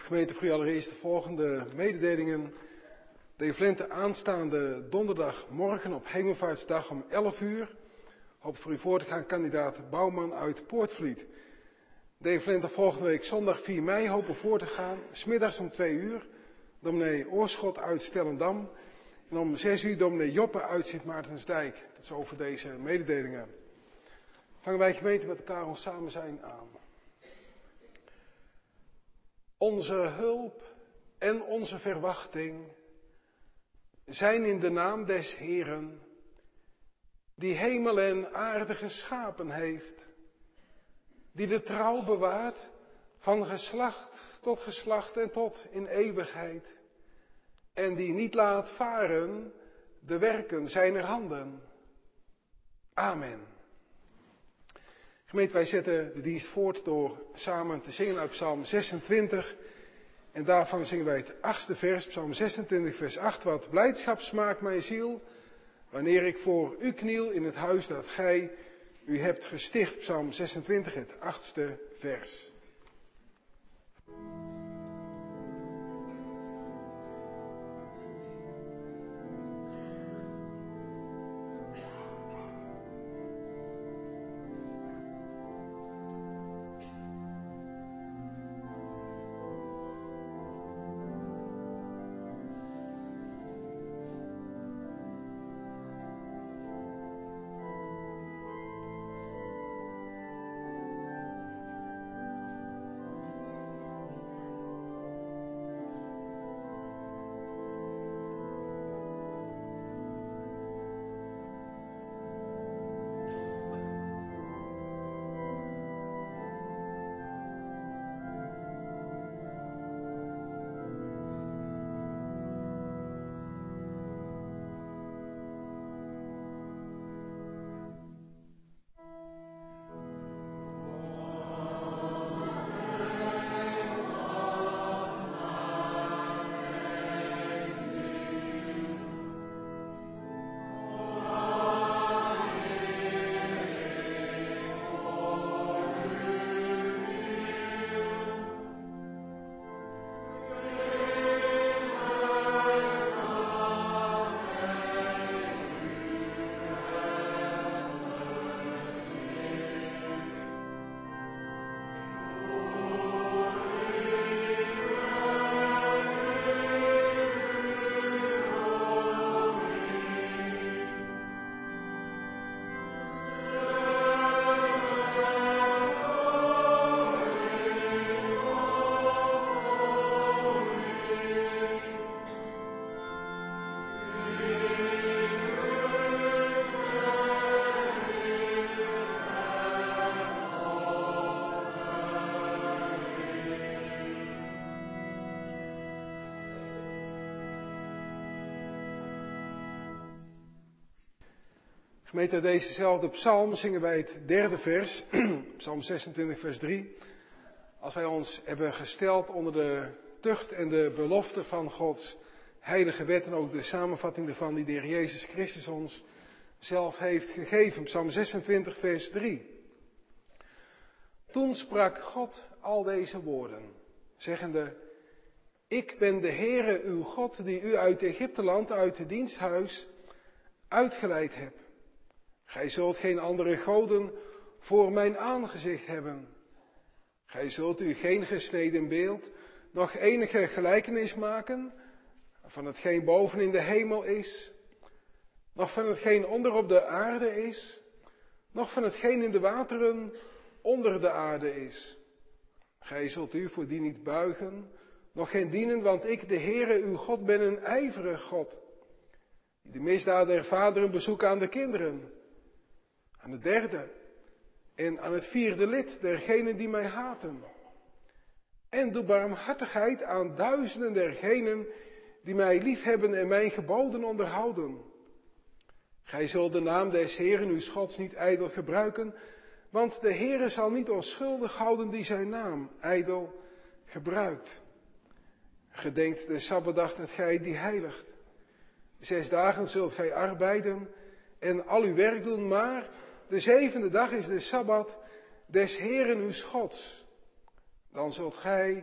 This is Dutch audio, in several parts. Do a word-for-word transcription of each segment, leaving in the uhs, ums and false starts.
Gemeente, voor u allereerst de volgende mededelingen. De Evelente aanstaande donderdagmorgen op Hemelvaartsdag om elf uur. Hoopt voor u voor te gaan kandidaat Bouwman uit Poortvliet. De Evelente volgende week zondag vier mei hopen voor te gaan. 's Middags om twee uur. Dominee Oorschot uit Stellendam. En om zes uur dominee Joppe uit Sint Maartensdijk. Dat is over deze mededelingen. Vangen wij gemeente met elkaar ons samen zijn aan. Onze hulp en onze verwachting zijn in de naam des Heeren, die hemel en aarde geschapen heeft, die de trouw bewaart van geslacht tot geslacht en tot in eeuwigheid, en die niet laat varen de werken zijner handen. Amen. Gemeente, wij zetten de dienst voort door samen te zingen uit Psalm zesentwintig. En daarvan zingen wij het achtste vers, Psalm zesentwintig, vers acht. Wat blijdschap smaakt mijn ziel, wanneer ik voor u kniel in het huis dat gij u hebt gesticht. Psalm zesentwintig, het achtste vers. Gemeente, dezezelfde psalm zingen wij het derde vers, psalm zesentwintig, vers drie. Als wij ons hebben gesteld onder de tucht en de belofte van Gods heilige wet en ook de samenvatting ervan die de Heer Jezus Christus ons zelf heeft gegeven. Psalm zesentwintig, vers drie. Toen sprak God al deze woorden, zeggende: Ik ben de Heere uw God, die u uit Egypteland, uit het diensthuis, uitgeleid heb. Gij zult geen andere goden voor mijn aangezicht hebben. Gij zult u geen gesneden beeld, nog enige gelijkenis maken van hetgeen boven in de hemel is, nog van hetgeen onder op de aarde is, nog van hetgeen in de wateren onder de aarde is. Gij zult u voor die niet buigen, nog geen dienen, want ik, de Heere uw God, ben een ijverig God, die de misdaad der vaderen bezoekt aan de kinderen, aan het derde en aan het vierde lid dergenen die mij haten. En doe barmhartigheid aan duizenden dergenen die mij liefhebben en mijn geboden onderhouden. Gij zult de naam des Heeren uw Gods niet ijdel gebruiken, want de Heere zal niet onschuldig houden die zijn naam ijdel gebruikt. Gedenkt de Sabbatdag dat gij die heiligt. Zes dagen zult gij arbeiden en al uw werk doen, maar de zevende dag is de Sabbat des Heeren uws Gods. Dan zult gij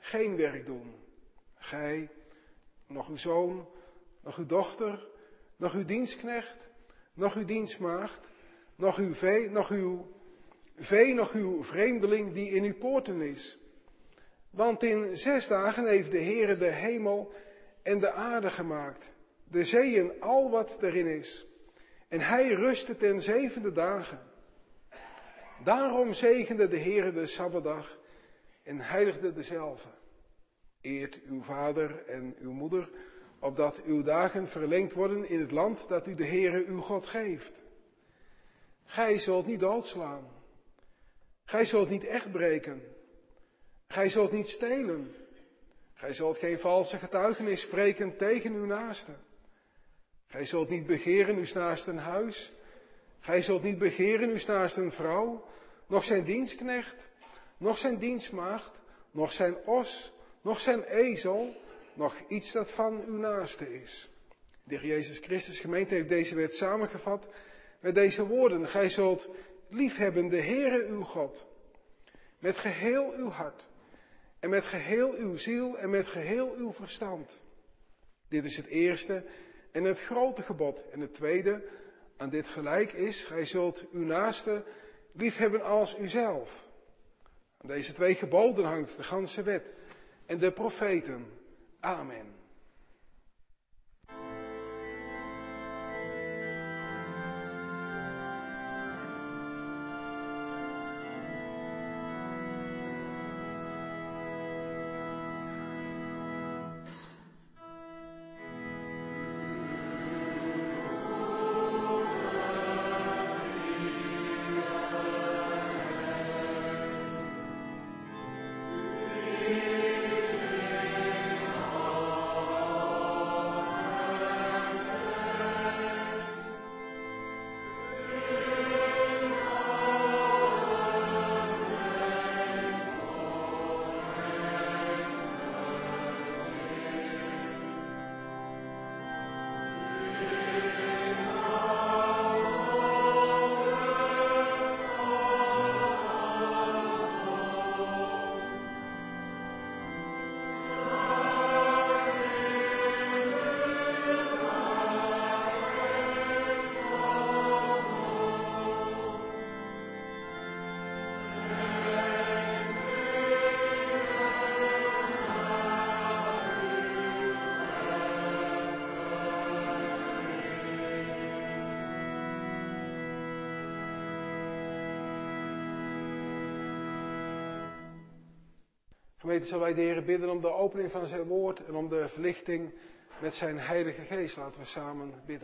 geen werk doen. Gij, nog uw zoon, nog uw dochter, nog uw dienstknecht, nog uw dienstmaagd, nog uw vee, nog uw vee, nog uw vreemdeling die in uw poorten is. Want in zes dagen heeft de Heere de hemel en de aarde gemaakt, de zee en al wat erin is. En hij rustte ten zevende dagen. Daarom zegende de Heere de Sabbatdag en heiligde dezelve. Eert uw vader en uw moeder, opdat uw dagen verlengd worden in het land dat u de Heere uw God geeft. Gij zult niet doodslaan. Gij zult niet echt breken. Gij zult niet stelen. Gij zult geen valse getuigenis spreken tegen uw naaste. Gij zult niet begeren uw naaste huis. Gij zult niet begeren uw naaste vrouw, noch zijn dienstknecht, noch zijn dienstmaagd, noch zijn os, noch zijn ezel, noch iets dat van uw naaste is. De Heer Jezus Christus gemeente heeft deze wet samengevat met deze woorden. Gij zult liefhebben de Heere uw God, met geheel uw hart, en met geheel uw ziel, en met geheel uw verstand. Dit is het eerste en het grote gebod. En het tweede, aan dit gelijk is, gij zult uw naaste liefhebben als uzelf. Aan deze twee geboden hangt de ganse wet en de profeten. Amen. Gemeente, zullen wij de Heer bidden om de opening van zijn woord en om de verlichting met zijn heilige geest. Laten we samen bidden.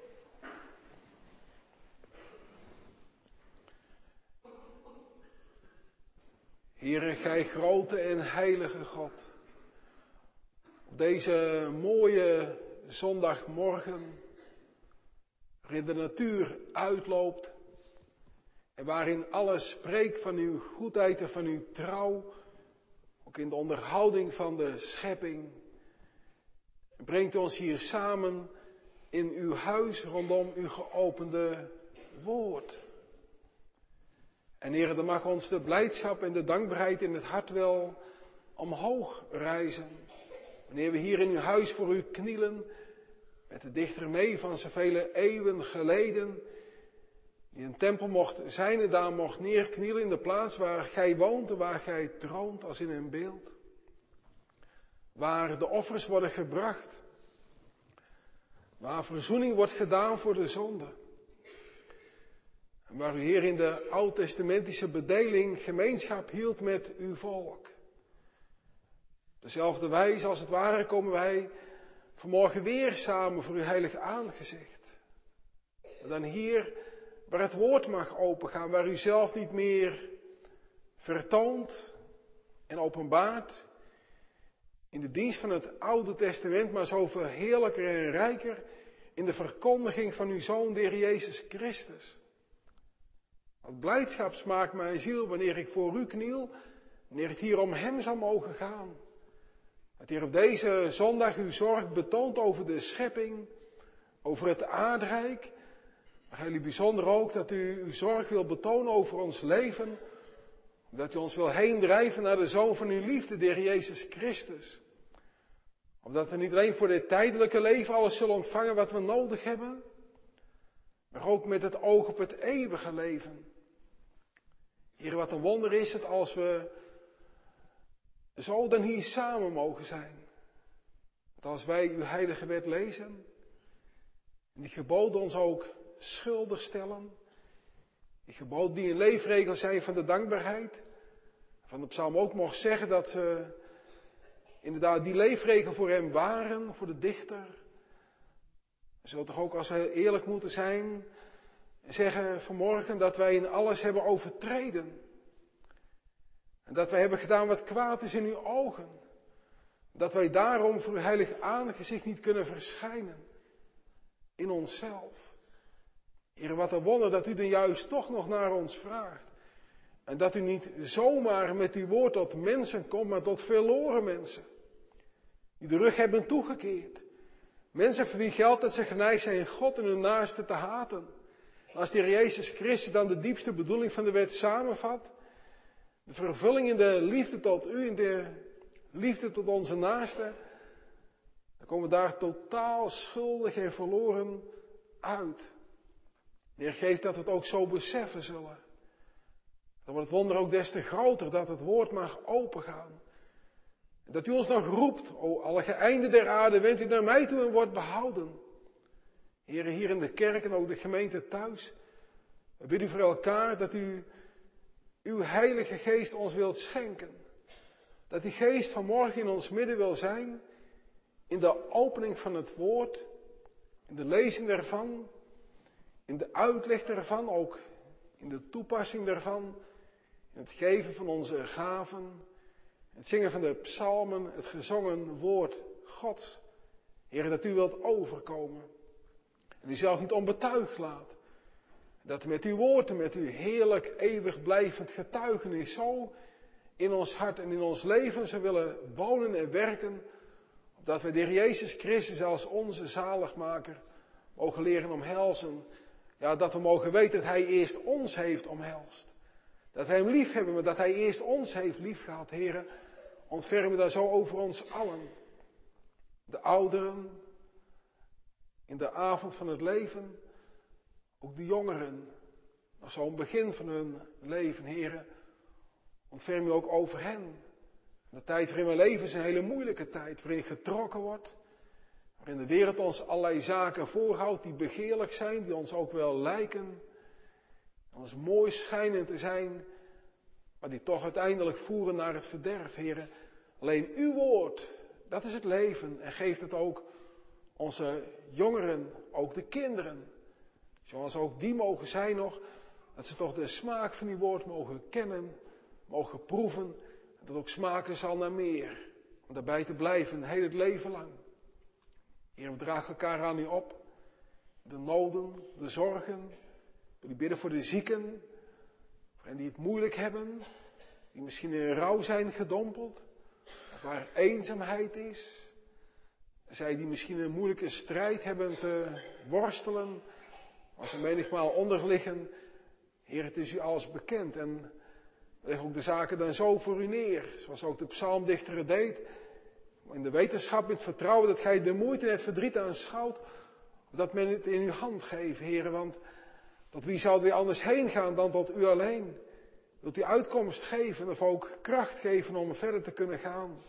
Heere, gij grote en heilige God. Op deze mooie zondagmorgen, waarin de natuur uitloopt en waarin alles spreekt van uw goedheid en van uw trouw, ook in de onderhouding van de schepping, brengt ons hier samen in uw huis rondom uw geopende woord. En Heere, dan mag ons de blijdschap en de dankbaarheid in het hart wel omhoog rijzen. Wanneer we hier in uw huis voor u knielen, met de dichter mee van zoveel eeuwen geleden, die een tempel mocht zijn en daar mocht neerknielen in de plaats waar gij woont en waar gij troont als in een beeld. Waar de offers worden gebracht, waar verzoening wordt gedaan voor de zonde. En waar u Heer in de oud-testamentische bedeling gemeenschap hield met uw volk. Op dezelfde wijze als het ware komen wij vanmorgen weer samen voor uw heilig aangezicht. En dan hier waar het woord mag opengaan, waar u zelf niet meer vertoont en openbaart in de dienst van het Oude Testament, maar zoveel heerlijker en rijker in de verkondiging van uw Zoon, de Heer Jezus Christus. Wat blijdschap smaakt mijn ziel wanneer ik voor u kniel, wanneer het hier om hem zal mogen gaan. Dat hier op deze zondag uw zorg betoont over de schepping, over het Dat u ons wil heen drijven naar de Zoon van uw liefde, de Heer Jezus Christus. Omdat we niet alleen voor dit tijdelijke leven alles zullen ontvangen wat we nodig hebben, maar ook met het oog op het eeuwige leven. Heer, wat een wonder is het als we zo dan hier samen mogen zijn. Dat als wij uw heilige wet lezen, en die geboden ons ook schuldig stellen, die geboden die een leefregel zijn van de dankbaarheid, van de psalm ook mocht zeggen dat ze inderdaad die leefregel voor hem waren, voor de dichter. We zullen toch ook, als we eerlijk moeten zijn, zeggen vanmorgen dat wij in alles hebben overtreden. En dat wij hebben gedaan wat kwaad is in uw ogen. Dat wij daarom voor uw heilig aangezicht niet kunnen verschijnen. In onszelf. Heer, wat een wonder dat u dan juist toch nog naar ons vraagt. En dat u niet zomaar met uw woord tot mensen komt, maar tot verloren mensen. Die de rug hebben toegekeerd. Mensen voor wie geldt dat ze geneigd zijn God en hun naaste te haten. Als de Heer Jezus Christus dan de diepste bedoeling van de wet samenvat. De vervulling in de liefde tot u, in de liefde tot onze naaste. Dan komen we daar totaal schuldig en verloren uit. De Heer geeft dat we het ook zo beseffen zullen. Dan wordt het wonder ook des te groter dat het woord mag opengaan. En dat u ons nog roept, o alle geëinden der aarde, wendt u naar mij toe en wordt behouden. Heren, hier in de kerk en ook de gemeente thuis. We bidden u voor elkaar dat u uw heilige geest ons wilt schenken. Dat die geest vanmorgen in ons midden wil zijn. In de opening van het woord. In de lezing daarvan. In de uitleg daarvan. Ook in de toepassing daarvan. In het geven van onze gaven. Het zingen van de psalmen. Het gezongen woord Gods. Heer, dat u wilt overkomen. En u zelf niet onbetuigd laat. Dat met uw woord en met uw heerlijk eeuwig blijvend getuigenis zo in ons hart en in ons leven zou willen wonen en werken. Opdat wij de Heer Jezus Christus als onze zaligmaker mogen leren omhelzen. Ja, dat we mogen weten dat Hij eerst ons heeft omhelst. Dat wij Hem lief hebben, maar dat Hij eerst ons heeft liefgehad. Heren, ontferm daar zo over ons allen. De ouderen, in de avond van het leven, ook de jongeren, nog zo'n begin van hun leven, heren, ontferm u ook over hen. De tijd waarin we leven is een hele moeilijke tijd, waarin getrokken wordt, waarin de wereld ons allerlei zaken voorhoudt die begeerlijk zijn, die ons ook wel lijken, ons mooi schijnen te zijn, maar die toch uiteindelijk voeren naar het verderf, heren. Alleen uw woord, dat is het leven en geeft het ook onze jongeren, ook de kinderen. Zoals ook die mogen zijn nog, dat ze toch de smaak van uw woord mogen kennen, mogen proeven. En dat ook smaken zal naar meer. Om daarbij te blijven, heel het leven lang. Heer, we dragen elkaar aan u op. De noden, de zorgen. We bidden voor de zieken. Voor hen die het moeilijk hebben. Die misschien in rouw zijn gedompeld. Waar eenzaamheid is. Zij die misschien een moeilijke strijd hebben te worstelen. Als ze menigmaal onder liggen. Heer, het is u alles bekend. En we leggen ook de zaken dan zo voor u neer. Zoals ook de psalmdichter het deed. In de wetenschap, in het vertrouwen dat gij de moeite en het verdriet aanschouwt. Dat men het in uw hand geeft, heren. Want tot wie zouden we anders heen gaan dan tot u alleen? Wilt u uitkomst geven of ook kracht geven om verder te kunnen gaan?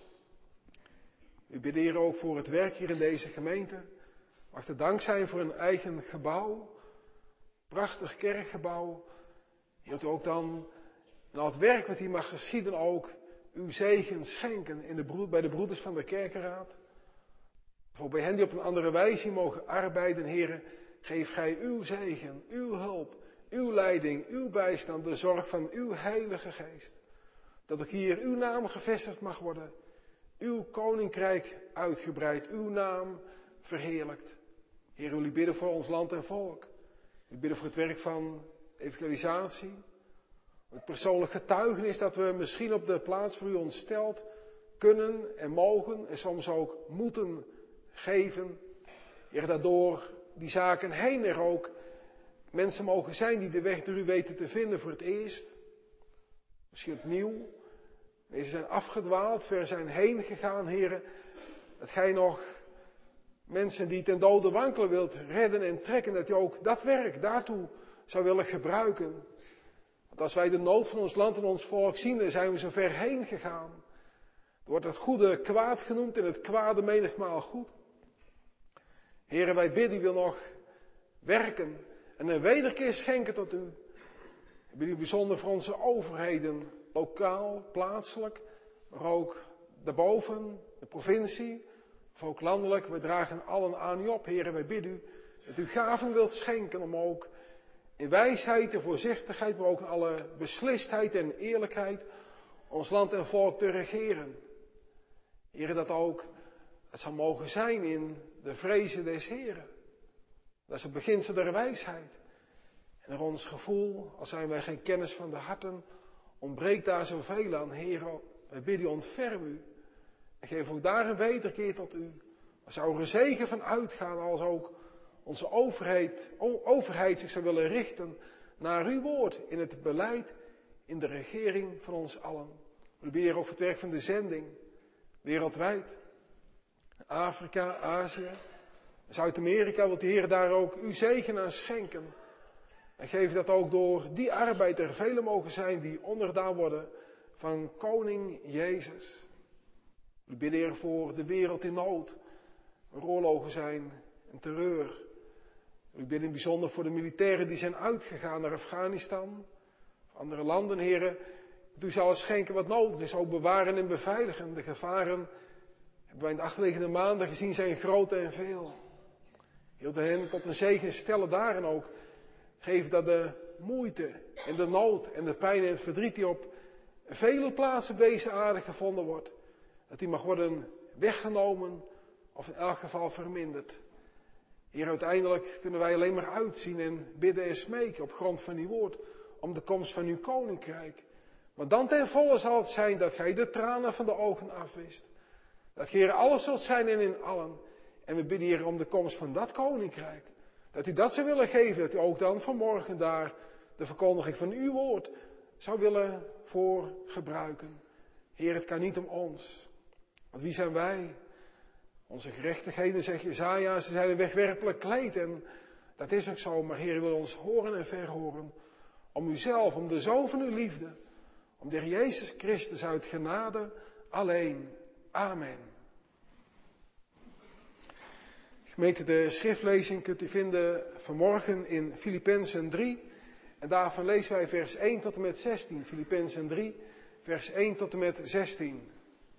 U bidden hier ook voor het werk hier in deze gemeente. Mag er dank zijn voor een eigen gebouw. Prachtig kerkgebouw. Wilt u ook dan in al het werk wat hier mag geschieden ook uw zegen schenken in de broed, bij de broeders van de kerkenraad. Voor bij hen die op een andere wijze mogen arbeiden, heren, geef gij uw zegen, uw hulp, uw leiding, uw bijstand, de zorg van uw heilige geest. Dat ook hier uw naam gevestigd mag worden, uw koninkrijk uitgebreid, uw naam verheerlijkt. Heer, wil u bidden voor ons land en volk. We bidden voor het werk van evangelisatie. Het persoonlijk getuigenis dat we misschien op de plaats voor u ons stelt, kunnen en mogen en soms ook moeten geven. Heer, dat door die zaken heen er ook mensen mogen zijn die de weg door u weten te vinden voor het eerst. misschien opnieuw. Deze zijn afgedwaald, ver zijn heen gegaan, heren. Dat gij nog mensen die ten dode wankelen wilt redden en trekken, dat u ook dat werk daartoe zou willen gebruiken. Want als wij de nood van ons land en ons volk zien, dan zijn we zo ver heen gegaan. Er wordt het goede kwaad genoemd en het kwade menigmaal goed. Heren, wij bidden u wil nog werken en een wederkeer schenken tot u. Ik bid u bijzonder voor onze overheden, lokaal, plaatselijk, maar ook daarboven, de provincie, of ook landelijk. We dragen allen aan u op, heren, wij bidden u dat u gaven wilt schenken om ook in wijsheid en voorzichtigheid, maar ook in alle beslistheid en eerlijkheid ons land en volk te regeren. Heren, dat ook het zal mogen zijn in de vrezen des Heren. Dat is het beginsel der wijsheid. En naar ons gevoel, als zijn wij geen kennis van de harten, ontbreekt daar zoveel aan. Heren, wij bidden u, ontferm u. En geef ook daar een wederkeer tot u. Er zou er een zegen van uitgaan als ook onze overheid, overheid zich zou willen richten naar uw woord in het beleid, in de regering van ons allen. We bidden ook voor het werk van de zending, wereldwijd. Afrika, Azië, Zuid-Amerika, wilt de Heer daar ook uw zegen aan schenken. En geef dat ook door die arbeid er velen mogen zijn die onderdaan worden van koning Jezus. We bidden Heer voor de wereld in nood, waar oorlogen zijn en terreur. We bidden in het bijzonder voor de militairen die zijn uitgegaan naar Afghanistan, of andere landen, Heer. Dat u zal schenken wat nodig is, ook bewaren en beveiligen. De gevaren hebben wij in de achterliggende maanden gezien zijn groot en veel. Hield hen tot een zegen stellen daarin ook. Geef dat de moeite en de nood en de pijn en het verdriet die op vele plaatsen op deze aarde gevonden wordt, dat die mag worden weggenomen of in elk geval verminderd. Hier uiteindelijk kunnen wij alleen maar uitzien en bidden en smeken op grond van uw woord om de komst van uw koninkrijk. Maar dan ten volle zal het zijn dat gij de tranen van de ogen afwist. Dat Heer alles zult zijn en in allen. En we bidden hier om de komst van dat koninkrijk. Dat u dat zou willen geven, dat u ook dan vanmorgen daar de verkondiging van uw woord zou willen voor gebruiken. Heer, het kan niet om ons. Want wie zijn wij? Onze gerechtigheden, zegt Jesaja, ze zijn een wegwerpelijk kleed. En dat is ook zo, maar Heer, u wil ons horen en verhoren. Om uzelf, om de zoon van uw liefde. Om de Heer Jezus Christus uit genade alleen. Amen. Gemeente, de schriftlezing kunt u vinden vanmorgen in Filippenzen drie. En daarvan lezen wij vers één tot en met zestien. Filippenzen drie, vers één tot en met zestien.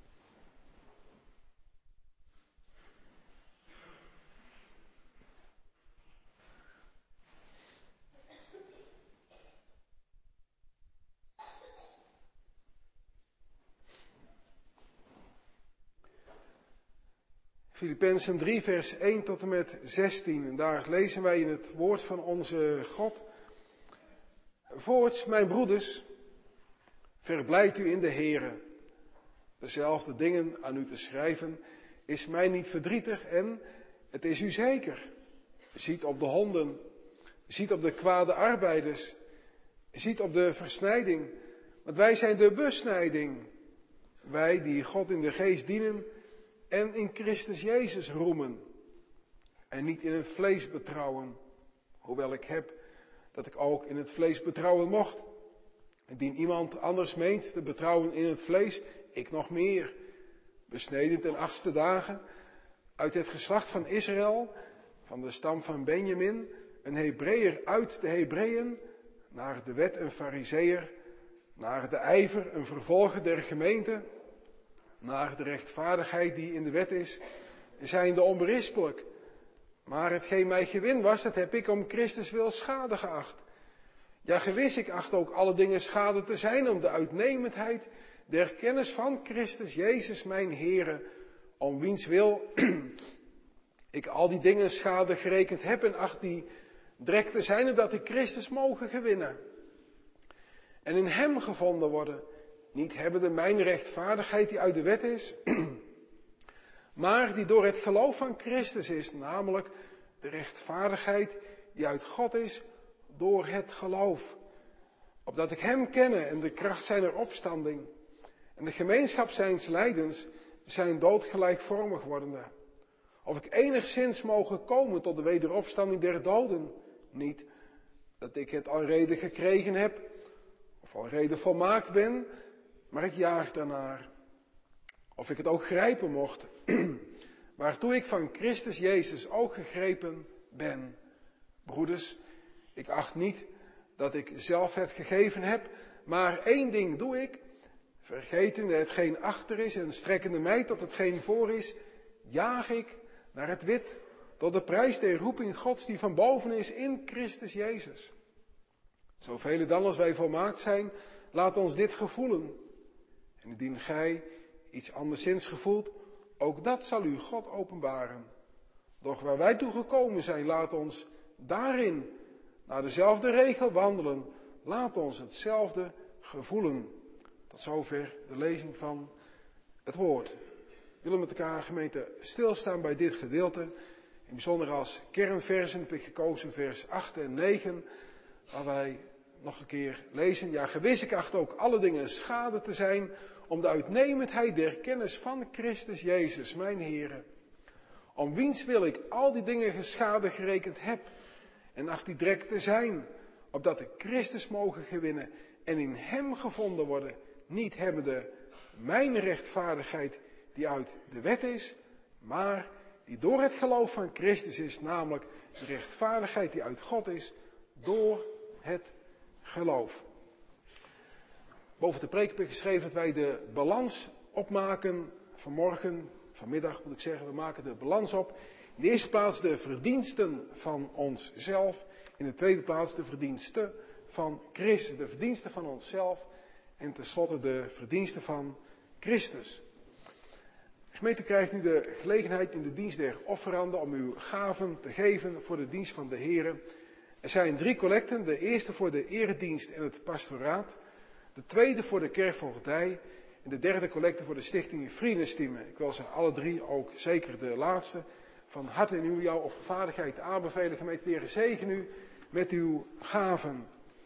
Filippenzen drie, vers één tot en met zestien. En daar lezen wij in het woord van onze God. Voorts, mijn broeders, verblijd u in de Heere. Dezelfde dingen aan u te schrijven is mij niet verdrietig en het is u zeker. Ziet op de honden, ziet op de kwade arbeiders, ziet op de versnijding. Want wij zijn de besnijding. Wij die God in de geest dienen en in Christus Jezus roemen. En niet in het vlees betrouwen. Hoewel ik heb dat ik ook in het vlees betrouwen mocht. Indien iemand anders meent te betrouwen in het vlees, ik nog meer. Besneden ten achtste dagen, uit het geslacht van Israël, van de stam van Benjamin, een Hebreeër uit de Hebreeën, naar de wet een Farizeeër, naar de ijver een vervolger der gemeente, naar de rechtvaardigheid die in de wet is, zijnde onberispelijk. Maar hetgeen mij gewin was, dat heb ik om Christus wil schade geacht. Ja, gewis, ik acht ook alle dingen schade te zijn om de uitnemendheid der kennis van Christus Jezus mijn Heere, om wiens wil ik al die dingen schade gerekend heb en acht die drek te zijn, omdat ik Christus mogen gewinnen. En in hem gevonden worden, niet hebbende mijn rechtvaardigheid die uit de wet is, maar die door het geloof van Christus is, namelijk de rechtvaardigheid die uit God is door het geloof. Opdat ik hem kenne en de kracht zijner opstanding en de gemeenschap zijns lijdens, zijn dood gelijkvormig wordende. Of ik enigszins mogen komen tot de wederopstanding der doden. Niet dat ik het alrede gekregen heb, of alrede volmaakt ben, maar ik jaag daarnaar. Of ik het ook grijpen mocht, waartoe ik van Christus Jezus ook gegrepen ben. Broeders, ik acht niet dat ik zelf het gegeven heb, maar één ding doe ik, vergetende hetgeen achter is en strekkende mij tot hetgeen voor is, jaag ik naar het wit, tot de prijs der roeping Gods die van boven is in Christus Jezus. Zoveel dan als wij volmaakt zijn, laat ons dit gevoelen. En indien gij iets anderszins gevoelt, ook dat zal u God openbaren. Doch waar wij toe gekomen zijn, laat ons daarin naar dezelfde regel wandelen. Laat ons hetzelfde gevoelen. Tot zover de lezing van het woord. We willen met elkaar, gemeente, stilstaan bij dit gedeelte. In bijzonder als kernversen heb ik gekozen vers acht en negen. Waar wij nog een keer lezen. Ja, gewis, ik acht ook alle dingen schade te zijn om de uitnemendheid der kennis van Christus Jezus, mijn Heere. Om wiens wil ik al die dingen geschade gerekend heb. En acht die drek te zijn, opdat ik Christus mogen gewinnen en in hem gevonden worden, niet hebbende mijn rechtvaardigheid die uit de wet is, maar die door het geloof van Christus is, namelijk de rechtvaardigheid die uit God is, door het geloof. Boven de preek heb ik geschreven dat wij de balans opmaken vanmorgen, vanmiddag moet ik zeggen, we maken de balans op. In de eerste plaats de verdiensten van onszelf, in de tweede plaats de verdiensten van Christus, de verdiensten van onszelf en tenslotte de verdiensten van Christus. De gemeente krijgt nu de gelegenheid in de dienst der offeranden om uw gaven te geven voor de dienst van de Here. Er zijn drie collecten, de eerste voor de eredienst en het pastoraat, de tweede voor de kerkvoogdij en de derde collecte voor de stichting Vriendenstiemen. Ik wil ze alle drie, ook zeker de laatste, van harte in uw jouw opgevaardigheid aanbevelen. Gemeente, de Heer zegen u met uw gaven.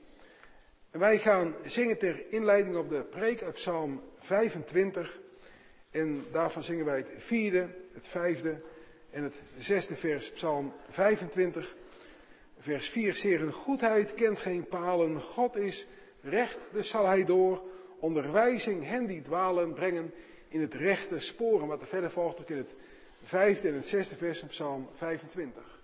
En wij gaan zingen ter inleiding op de preek uit Psalm vijfentwintig. En daarvan zingen wij het vierde, het vijfde en het zesde vers. Psalm vijfentwintig, vers vier. Zere goedheid kent geen palen, God is recht, dus zal hij door onderwijzing hen die dwalen brengen in het rechte sporen. Wat er verder volgt ook in het vijfde en het zesde vers van Psalm vijfentwintig.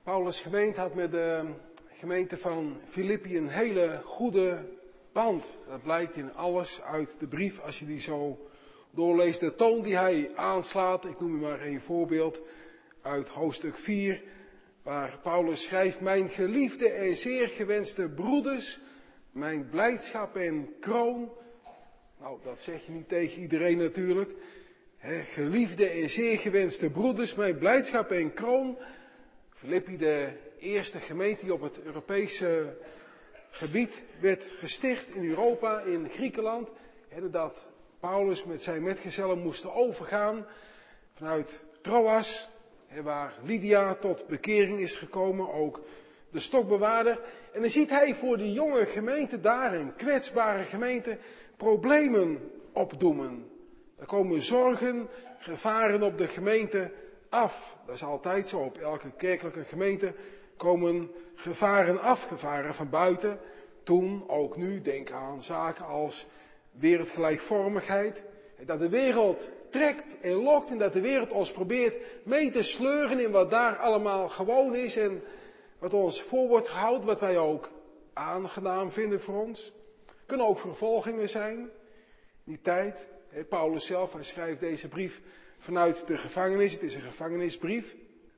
Paulus' gemeente had met de gemeente van Filippi een hele goede band. Dat blijkt in alles uit de brief als je die zo doorleest. De toon die hij aanslaat, ik noem u maar een voorbeeld uit hoofdstuk vier, waar Paulus schrijft: mijn geliefde en zeer gewenste broeders, mijn blijdschap en kroon. Nou, dat zeg je niet tegen iedereen natuurlijk. He, geliefde en zeer gewenste broeders, mijn blijdschap en kroon. Filippi, de eerste gemeente die op het Europese gebied werd gesticht in Europa, in Griekenland. He, dat Paulus met zijn metgezellen moesten overgaan vanuit Troas, he, waar Lydia tot bekering is gekomen, ook de stokbewaarder. En dan ziet hij voor die jonge gemeente daar, een kwetsbare gemeente, problemen opdoemen. Er komen zorgen, gevaren op de gemeente af. Dat is altijd zo, op elke kerkelijke gemeente komen gevaren af, gevaren van buiten. Toen, ook nu, denk aan zaken als wereldgelijkvormigheid. Dat de wereld trekt en lokt en dat de wereld ons probeert mee te sleuren in wat daar allemaal gewoon is en wat ons voor wordt gehouden, wat wij ook aangenaam vinden voor ons. Kunnen ook vervolgingen zijn in die tijd. Paulus zelf, hij schrijft deze brief vanuit de gevangenis. Het is een gevangenisbrief.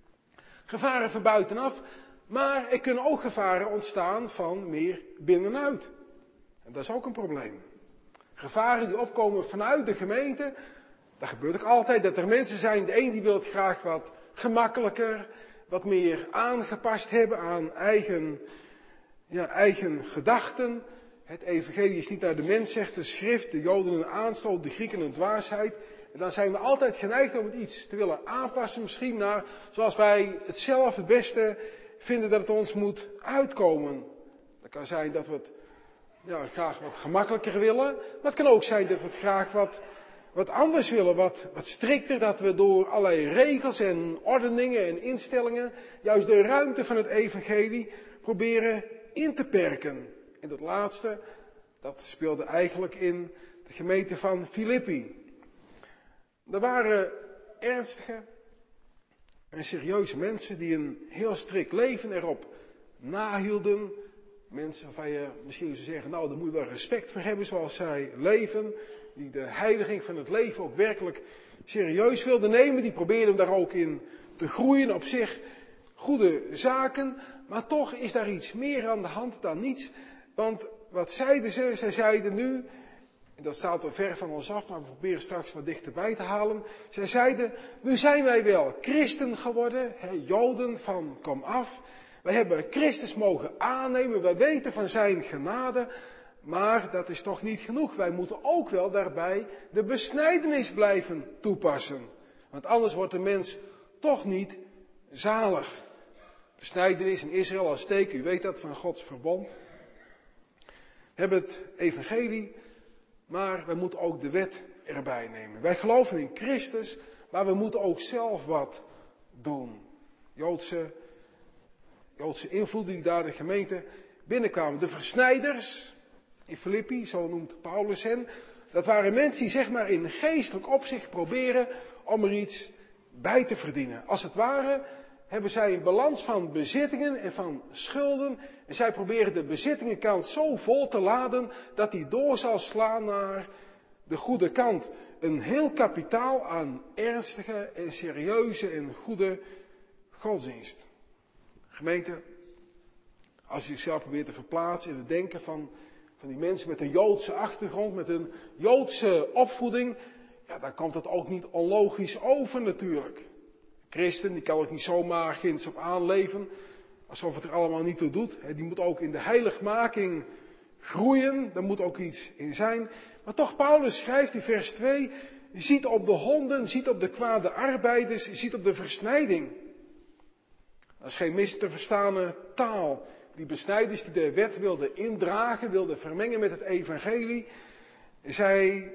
Gevaren van buitenaf, maar er kunnen ook gevaren ontstaan van meer binnenuit. En dat is ook een probleem. Gevaren die opkomen vanuit de gemeente. Dat gebeurt ook altijd, dat er mensen zijn, de een die wil het graag wat gemakkelijker, wat meer aangepast hebben aan eigen, ja, eigen gedachten. Het evangelie is niet naar de mens, zegt de schrift, de Joden een aanstoot, de Grieken een dwaasheid. En dan zijn we altijd geneigd om het iets te willen aanpassen, misschien naar zoals wij het zelf het beste vinden dat het ons moet uitkomen. Dat kan zijn dat we het ja, graag wat gemakkelijker willen, maar het kan ook zijn dat we het graag wat, wat anders willen, wat, wat strikter, dat we door allerlei regels en ordeningen en instellingen juist de ruimte van het evangelie proberen in te perken. En dat laatste, dat speelde eigenlijk in de gemeente van Filippi. Er waren ernstige en serieuze mensen die een heel strikt leven erop nahielden. Mensen waarvan je misschien zou zeggen, nou daar moet je wel respect voor hebben zoals zij leven. Die de heiliging van het leven ook werkelijk serieus wilden nemen. Die probeerden daar ook in te groeien, op zich goede zaken. Maar toch is daar iets meer aan de hand dan niets. Want wat zeiden ze? Zij zeiden nu, en dat staat er ver van ons af, maar we proberen straks wat dichterbij te halen. Zij zeiden, nu zijn wij wel christen geworden, hè, Joden van kom af. Wij hebben Christus mogen aannemen, wij weten van zijn genade. Maar dat is toch niet genoeg. Wij moeten ook wel daarbij de besnijdenis blijven toepassen. Want anders wordt de mens toch niet zalig. Besnijdenis in Israël als teken, u weet dat, van Gods verbond. We hebben het evangelie, maar we moeten ook de wet erbij nemen. Wij geloven in Christus, maar we moeten ook zelf wat doen. Joodse, Joodse invloeden die daar de gemeente binnenkwamen. De versnijders in Filippi, zo noemt Paulus hen. Dat waren mensen die zeg maar in geestelijk opzicht proberen om er iets bij te verdienen. Als het ware hebben zij een balans van bezittingen en van schulden. En zij proberen de bezittingenkant zo vol te laden dat die door zal slaan naar de goede kant. Een heel kapitaal aan ernstige en serieuze en goede godsdienst. Gemeente, als je zichzelf probeert te verplaatsen in het denken van, van die mensen met een Joodse achtergrond, met een Joodse opvoeding, ja, dan komt dat ook niet onlogisch over natuurlijk. Christen, die kan ook niet zomaar ginds op aanleven, alsof het er allemaal niet toe doet. Die moet ook in de heiligmaking groeien, daar moet ook iets in zijn. Maar toch, Paulus schrijft in vers twee, ziet op de honden, ziet op de kwade arbeiders, ziet op de versnijding. Dat is geen mis te verstane taal. Die besnijders die de wet wilden indragen, wilden vermengen met het evangelie. Zij,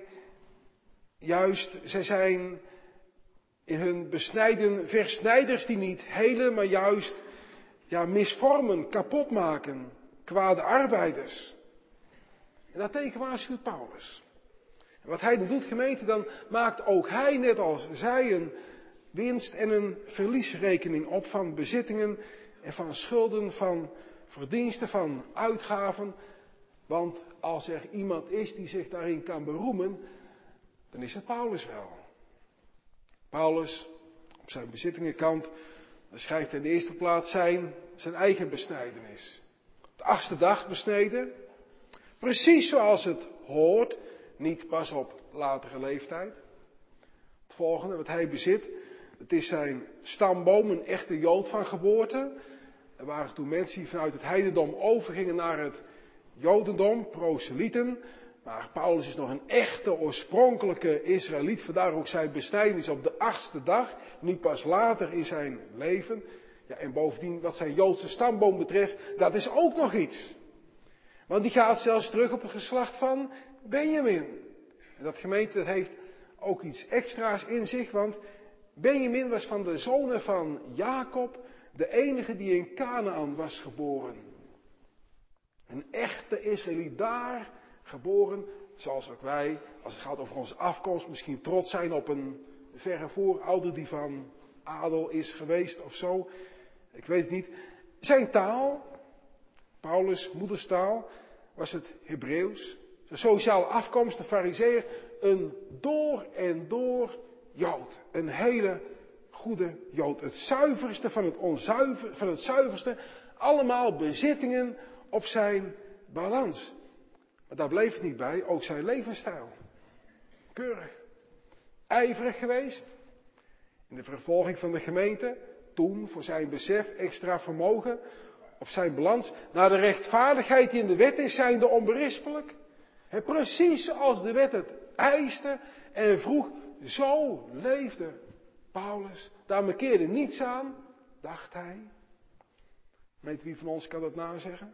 juist, zij zijn in hun besnijden versnijders die niet helen, maar juist ja, misvormen, kapot maken. Kwade arbeiders. En daartegen waarschuwt Paulus. En wat hij dan doet, gemeente, dan maakt ook hij, net als zij, een winst- en een verliesrekening op van bezittingen en van schulden, van verdiensten, van uitgaven. Want als er iemand is die zich daarin kan beroemen, dan is het Paulus wel. Paulus, op zijn bezittingenkant, dan schrijft hij in de eerste plaats zijn, zijn eigen besnijdenis. Op de achtste dag besneden, precies zoals het hoort, niet pas op latere leeftijd. Het volgende wat hij bezit, het is zijn stamboom, een echte Jood van geboorte. Er waren toen mensen die vanuit het heidendom overgingen naar het Jodendom, proselieten. Maar Paulus is nog een echte, oorspronkelijke Israëliet, vandaar ook zijn besnijdenis op de achtste dag, niet pas later in zijn leven. Ja, en bovendien, wat zijn Joodse stamboom betreft, dat is ook nog iets. Want die gaat zelfs terug op het geslacht van Benjamin. En dat gemeente, dat heeft ook iets extra's in zich, want Benjamin was van de zonen van Jacob de enige die in Kanaan was geboren. Een echte Israëliet daar geboren, zoals ook wij, als het gaat over onze afkomst, misschien trots zijn op een verre voorouder die van adel is geweest of zo. Ik weet het niet. Zijn taal, Paulus' moederstaal, was het Hebreeuws. Zijn sociale afkomst, de Farizeeër, een door en door Jood. Een hele goede Jood. Het zuiverste van het onzuiver, van het zuiverste. Allemaal bezittingen op zijn balans. Maar daar bleef het niet bij, ook zijn levensstijl. Keurig. Ijverig geweest. In de vervolging van de gemeente. Toen voor zijn besef extra vermogen op zijn balans. Naar de rechtvaardigheid die in de wet is, zijnde onberispelijk. En precies zoals de wet het eiste en vroeg, zo leefde Paulus. Daar markeerde niets aan, dacht hij. Weet wie van ons kan dat nazeggen?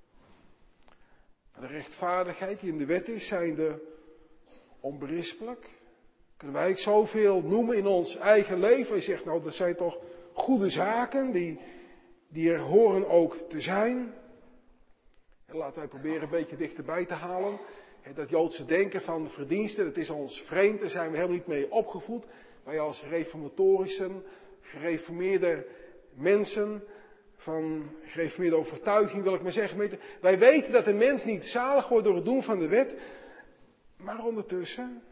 De rechtvaardigheid die in de wet is, zijnde onberispelijk. Kunnen wij zoveel noemen in ons eigen leven? Je zegt, nou, dat zijn toch goede zaken, die, die er horen ook te zijn. En laten wij proberen een beetje dichterbij te halen. Dat Joodse denken van verdiensten, dat is ons vreemd, daar zijn we helemaal niet mee opgevoed. Wij als reformatorische, gereformeerde mensen, van gereformeerde overtuiging wil ik maar zeggen. Wij weten dat de mens niet zalig wordt door het doen van de wet, maar ondertussen,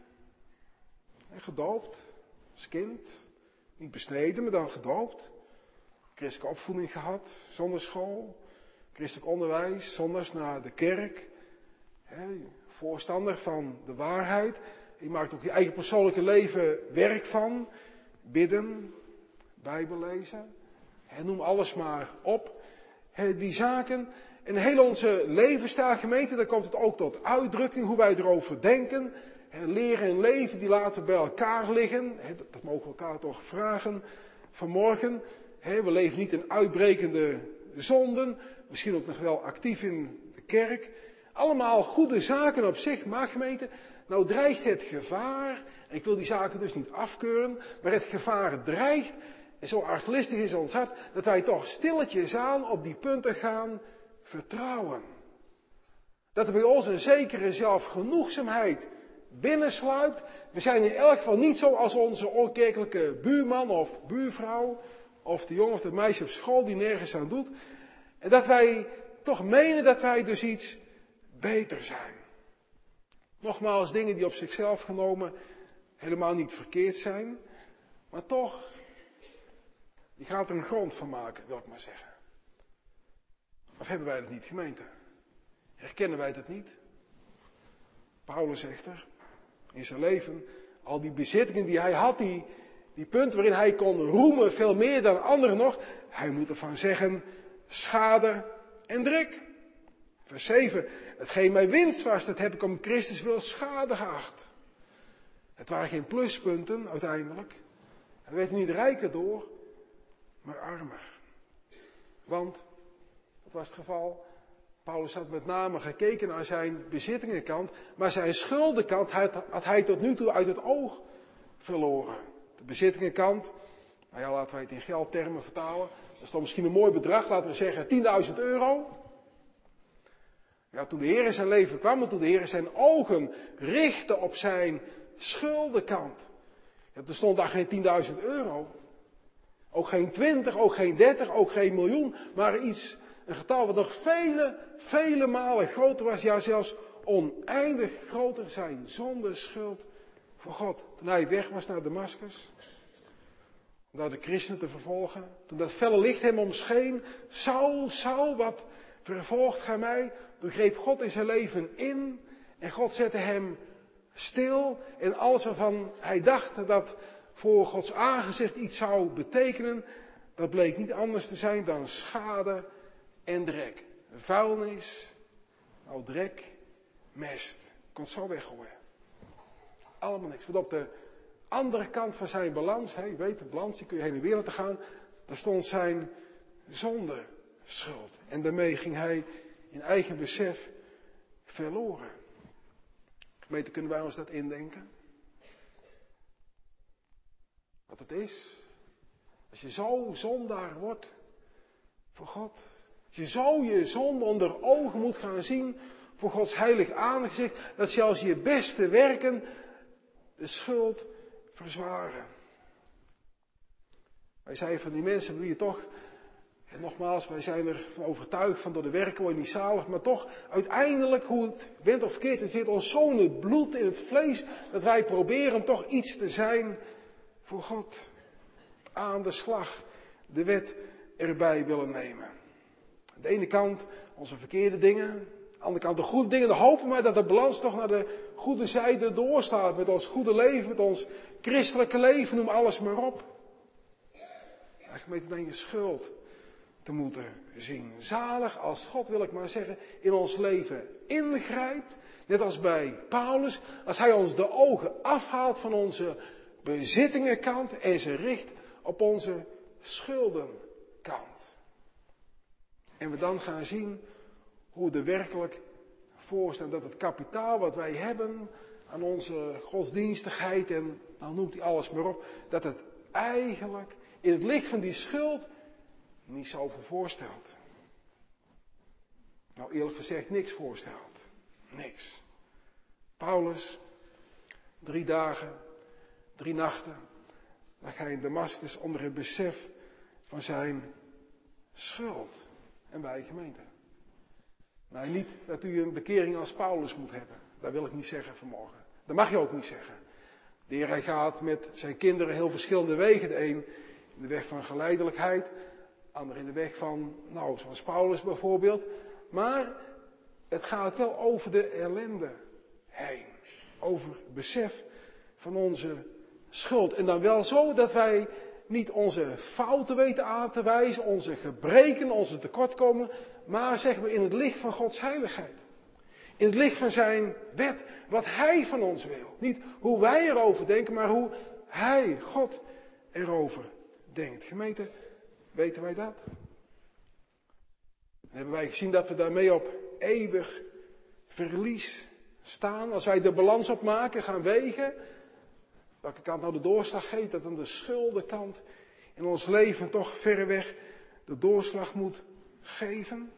gedoopt, als kind, niet besneden, maar dan gedoopt. Christelijke opvoeding gehad, zonderschool, christelijk onderwijs, zondags naar de kerk. He, voorstander van de waarheid. Je maakt ook je eigen persoonlijke leven werk van. Bidden, Bijbel lezen. He, noem alles maar op. He, die zaken. En heel onze levensstijl, gemeente, daar komt het ook tot uitdrukking hoe wij erover denken. He, leren en leven die laten bij elkaar liggen. He, dat, dat mogen we elkaar toch vragen vanmorgen. He, we leven niet in uitbrekende zonden. Misschien ook nog wel actief in de kerk. Allemaal goede zaken op zich, maar gemeente, nou dreigt het gevaar, en ik wil die zaken dus niet afkeuren, maar het gevaar dreigt, en zo arglistig is ons hart, dat wij toch stilletjes aan op die punten gaan vertrouwen. Dat er bij ons een zekere zelfgenoegzaamheid binnensluipt. We zijn in elk geval niet zo als onze onkerkelijke buurman of buurvrouw, of de jongen of de meisje op school die nergens aan doet. En dat wij toch menen dat wij dus iets beter zijn. Nogmaals, dingen die op zichzelf genomen helemaal niet verkeerd zijn, maar toch, je gaat er een grond van maken, wil ik maar zeggen. Of hebben wij dat niet, gemeente? Herkennen wij dat niet? Paulus zegt er, in zijn leven, al die bezittingen die hij had, die, die punten waarin hij kon roemen, veel meer dan anderen nog, hij moet ervan zeggen, schade en drek. Vers zeven, hetgeen mij winst was, dat heb ik om Christus wil schade geacht. Het waren geen pluspunten uiteindelijk. Hij werd niet rijker door, maar armer. Want, dat was het geval, Paulus had met name gekeken naar zijn bezittingenkant, maar zijn schuldenkant had hij tot nu toe uit het oog verloren. De bezittingenkant, nou ja, laten wij het in geldtermen vertalen, dat is dan misschien een mooi bedrag, laten we zeggen tienduizend euro. Ja, toen de Heer in zijn leven kwam en toen de Heer zijn ogen richtte op zijn schuldenkant. Ja, er stond daar geen tienduizend euro. Ook geen twintig, ook geen dertig, ook geen miljoen, maar iets, een getal wat nog vele, vele malen groter was, ja zelfs oneindig groter, zijn zonde, schuld voor God. Toen hij weg was naar Damascus, om daar de christenen te vervolgen, toen dat felle licht hem omscheen, Saul, Saul, wat vervolgt gij mij? Toen greep God in zijn leven in en God zette hem stil en alles waarvan hij dacht dat voor Gods aangezicht iets zou betekenen, dat bleek niet anders te zijn dan schade en drek. Vuilnis, nou drek, mest. Kon het zo weggooien. Allemaal niks. Want op de andere kant van zijn balans, hè, je weet de balans, die kun je heen en weer laten gaan, daar stond zijn zonde, schuld. En daarmee ging hij in eigen besef verloren. Gemeente, kunnen wij ons dat indenken? Wat het is? Als je zo zondaar wordt voor God. Als je zo je zonde onder ogen moet gaan zien voor Gods heilig aangezicht. Dat zelfs je beste werken de schuld verzwaren. Wij zijn van die mensen wie je toch, en nogmaals, wij zijn ervan overtuigd van door de werken word je niet zalig, maar toch uiteindelijk, hoe het went of verkeerd, het zit ons zo in het bloed, in het vlees, dat wij proberen toch iets te zijn voor God. Aan de slag de wet erbij willen nemen. Aan de ene kant onze verkeerde dingen, aan de andere kant de goede dingen. Dan hopen we maar dat de balans toch naar de goede zijde doorslaat. Met ons goede leven, met ons christelijke leven, noem alles maar op. Ja, gemeente, dan je schuld te moeten zien. Zalig als God, wil ik maar zeggen, in ons leven ingrijpt. Net als bij Paulus, als hij ons de ogen afhaalt van onze bezittingenkant en ze richt op onze schuldenkant. En we dan gaan zien hoe het er werkelijk voor staat. Dat het kapitaal wat wij hebben aan onze godsdienstigheid en nou noemt hij alles maar op. Dat het eigenlijk in het licht van die schuld niet zoveel voorstelt. Nou eerlijk gezegd niks voorstelt. Niks. Paulus, drie dagen, drie nachten, lag hij in Damascus onder het besef van zijn schuld. En wij gemeente. Nou, niet dat u een bekering als Paulus moet hebben. Dat wil ik niet zeggen vanmorgen. Dat mag je ook niet zeggen. De Heer, hij gaat met zijn kinderen heel verschillende wegen. De een in de weg van geleidelijkheid. De ander in de weg van, nou, zoals Paulus bijvoorbeeld. Maar het gaat wel over de ellende heen. Over het besef van onze schuld. En dan wel zo dat wij niet onze fouten weten aan te wijzen, onze gebreken, onze tekortkomen, maar zeggen we in het licht van Gods heiligheid. In het licht van zijn wet, wat Hij van ons wil. Niet hoe wij erover denken, maar hoe Hij, God, erover denkt. Gemeente, weten wij dat? En hebben wij gezien dat we daarmee op eeuwig verlies staan. Als wij de balans opmaken, gaan wegen. Welke kant nou de doorslag geeft, dat dan de schuldenkant in ons leven toch verreweg de doorslag moet geven.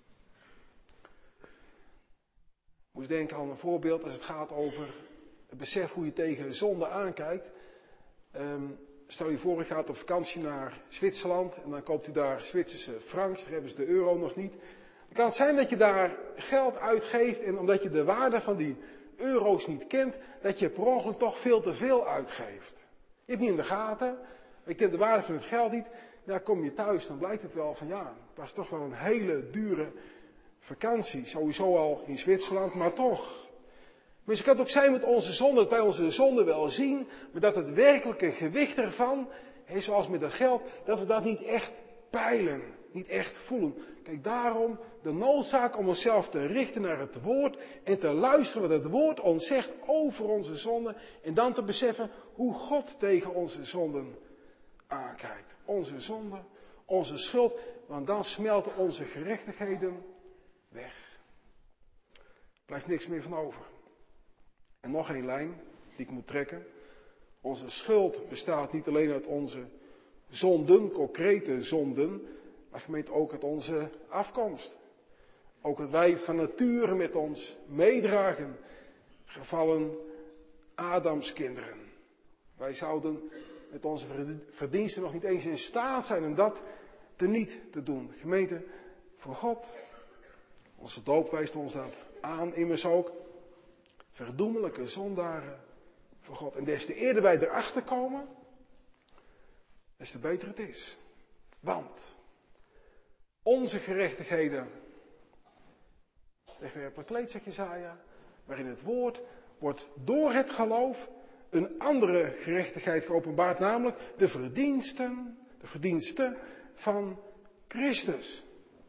Ik moest denken aan een voorbeeld als het gaat over het besef hoe je tegen zonde aankijkt. Um, stel je voor, u gaat op vakantie naar Zwitserland en dan koopt u daar Zwitserse francs, daar hebben ze de euro nog niet. Dan kan het zijn dat je daar geld uitgeeft en omdat je de waarde van die euro's niet kent, dat je per ongeluk toch veel te veel uitgeeft. Je hebt niet in de gaten, je kent de waarde van het geld niet. Dan kom je thuis, dan blijkt het wel van ja, het was toch wel een hele dure vakantie. Sowieso al in Zwitserland, maar toch. Maar het kan ook zijn met onze zonde, dat wij onze zonde wel zien, maar dat het werkelijke gewicht ervan, zoals met het geld, dat we dat niet echt peilen, niet echt voelen. Kijk, daarom de noodzaak om onszelf te richten naar het woord en te luisteren wat het woord ons zegt over onze zonden en dan te beseffen hoe God tegen onze zonden aankijkt. Onze zonde, onze schuld, want dan smelten onze gerechtigheden weg. Er blijft niks meer van over. En nog één lijn die ik moet trekken. Onze schuld bestaat niet alleen uit onze zonden, concrete zonden, maar gemeente ook uit onze afkomst. Ook dat wij van nature met ons meedragen, gevallen Adamskinderen. Wij zouden met onze verdiensten nog niet eens in staat zijn om dat teniet te doen. Gemeente, voor God, onze doop wijst ons dat aan, immers ook verdoemelijke zondaren voor God. En des te eerder wij erachter komen, des te beter het is. Want onze gerechtigheden wegwerpen kleed, zegt Jesaja, waarin het woord wordt door het geloof een andere gerechtigheid geopenbaard, namelijk de verdiensten, de verdiensten van Christus.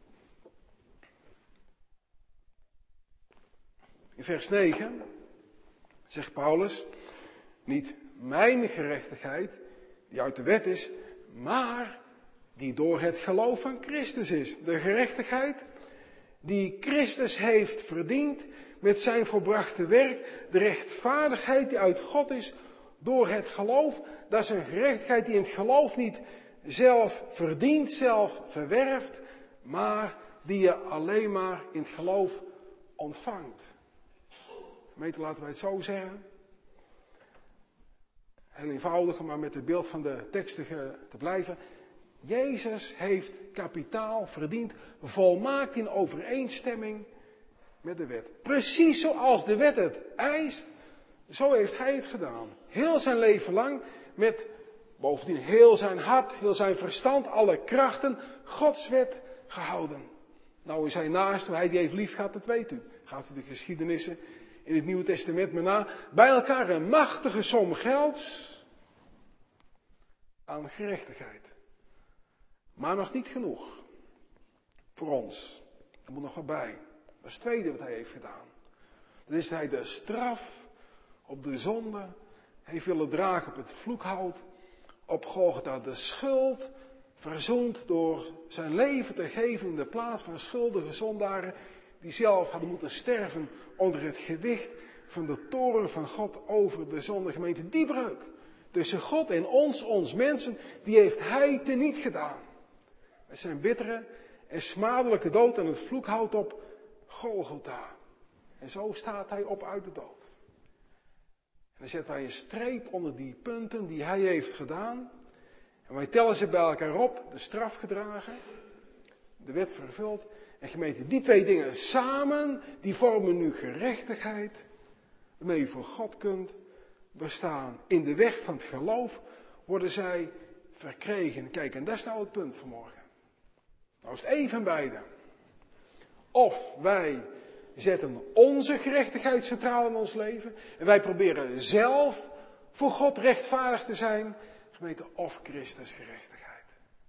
In vers negen zegt Paulus, niet mijn gerechtigheid, die uit de wet is, maar die door het geloof van Christus is. De gerechtigheid die Christus heeft verdiend met zijn volbrachte werk, de rechtvaardigheid die uit God is door het geloof, dat is een gerechtigheid die in het geloof niet zelf verdient, zelf verwerft, maar die je alleen maar in het geloof ontvangt. Gemeente, laten wij het zo zeggen. Heel eenvoudig, om maar met het beeld van de teksten te blijven. Jezus heeft kapitaal verdiend, volmaakt in overeenstemming met de wet. Precies zoals de wet het eist, zo heeft hij het gedaan. Heel zijn leven lang, met bovendien heel zijn hart, heel zijn verstand, alle krachten, Gods wet gehouden. Nou is hij naast, hoe hij die heeft lief gehad, dat weet u. Gaat u de geschiedenissen in het Nieuwe Testament maar na. Bij elkaar een machtige som gelds aan gerechtigheid. Maar nog niet genoeg. Voor ons. Er moet nog wat bij. Dat is het tweede wat hij heeft gedaan. Dan is hij de straf op de zonde heeft willen dragen op het vloekhout. Op Golgotha de schuld verzoend door zijn leven te geven in de plaats van schuldige zondaren die zelf hadden moeten sterven onder het gewicht van de toorn van God over de zonde. Gemeente, die breuk tussen God en ons, ons mensen, die heeft hij teniet gedaan. Met zijn bittere en smadelijke dood aan het vloekhout op Golgotha. En zo staat hij op uit de dood. En dan zetten wij een streep onder die punten die hij heeft gedaan. En wij tellen ze bij elkaar op, de straf gedragen, de wet vervuld. En gemeente, die twee dingen samen, die vormen nu gerechtigheid, waarmee je voor God kunt bestaan. In de weg van het geloof worden zij verkregen. Kijk, en dat is nou het punt vanmorgen. Nou is het even beide. Of wij zetten onze gerechtigheid centraal in ons leven. En wij proberen zelf voor God rechtvaardig te zijn. Gemeente, of Christus gerechtigheid.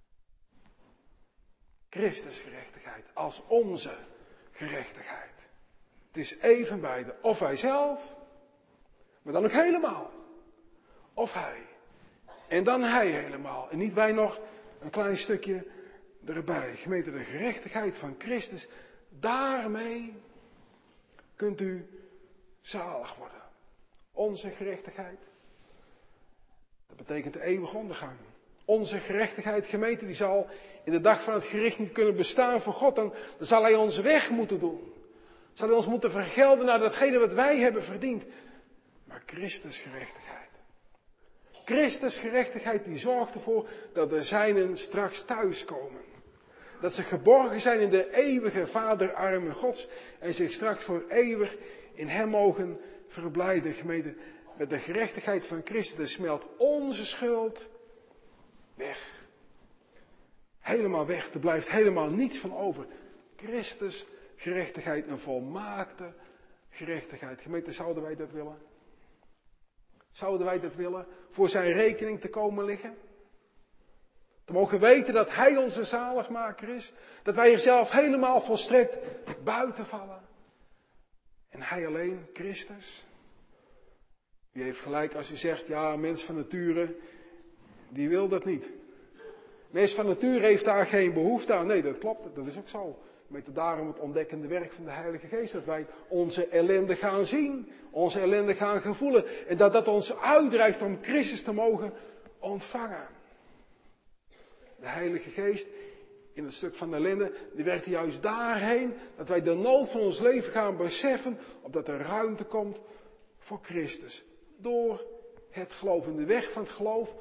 Christus gerechtigheid als onze gerechtigheid. Het is even beide. Of wij zelf, maar dan ook helemaal. Of hij. En dan hij helemaal. En niet wij nog een klein stukje erbij. Gemeente, de gerechtigheid van Christus. Daarmee kunt u zalig worden. Onze gerechtigheid. Dat betekent de eeuwige ondergang. Onze gerechtigheid, gemeente, die zal in de dag van het gericht niet kunnen bestaan voor God. Dan, dan zal hij ons weg moeten doen. Zal hij ons moeten vergelden naar datgene wat wij hebben verdiend. Maar Christus gerechtigheid. Christus gerechtigheid die zorgt ervoor dat de zijnen straks thuiskomen. Dat ze geborgen zijn in de eeuwige vaderarmen Gods. En zich straks voor eeuwig in hem mogen verblijden. Gemeente, met de gerechtigheid van Christus smelt onze schuld weg. Helemaal weg. Er blijft helemaal niets van over. Christus gerechtigheid, een volmaakte gerechtigheid. Gemeente, zouden wij dat willen? Zouden wij dat willen? Voor zijn rekening te komen liggen? Te mogen weten dat hij onze zaligmaker is. Dat wij er zelf helemaal volstrekt buiten vallen. En hij alleen, Christus. U heeft gelijk als u zegt, ja, mens van nature, die wil dat niet. Mens van nature heeft daar geen behoefte aan. Nee, dat klopt, dat is ook zo. Met daarom het ontdekkende werk van de Heilige Geest. Dat wij onze ellende gaan zien. Onze ellende gaan gevoelen. En dat dat ons uitdrijft om Christus te mogen ontvangen. De Heilige Geest in het stuk van de ellende, die werkt juist daarheen. Dat wij de nood van ons leven gaan beseffen. Opdat er ruimte komt voor Christus. Door het geloof. In de weg van het geloof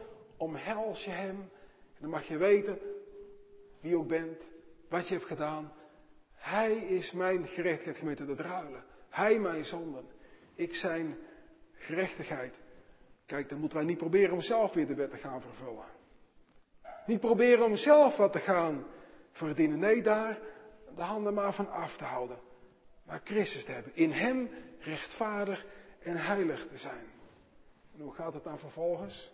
omhels je hem. En dan mag je weten wie je ook bent, wat je hebt gedaan. Hij is mijn gerechtigheid, gemeente, dat ruilen. Hij mijn zonden. Ik zijn gerechtigheid. Kijk, dan moeten wij niet proberen om zelf weer de wet te gaan vervullen. Niet proberen om zelf wat te gaan verdienen. Nee, daar de handen maar van af te houden. Maar Christus te hebben. In hem rechtvaardig en heilig te zijn. En hoe gaat het dan vervolgens?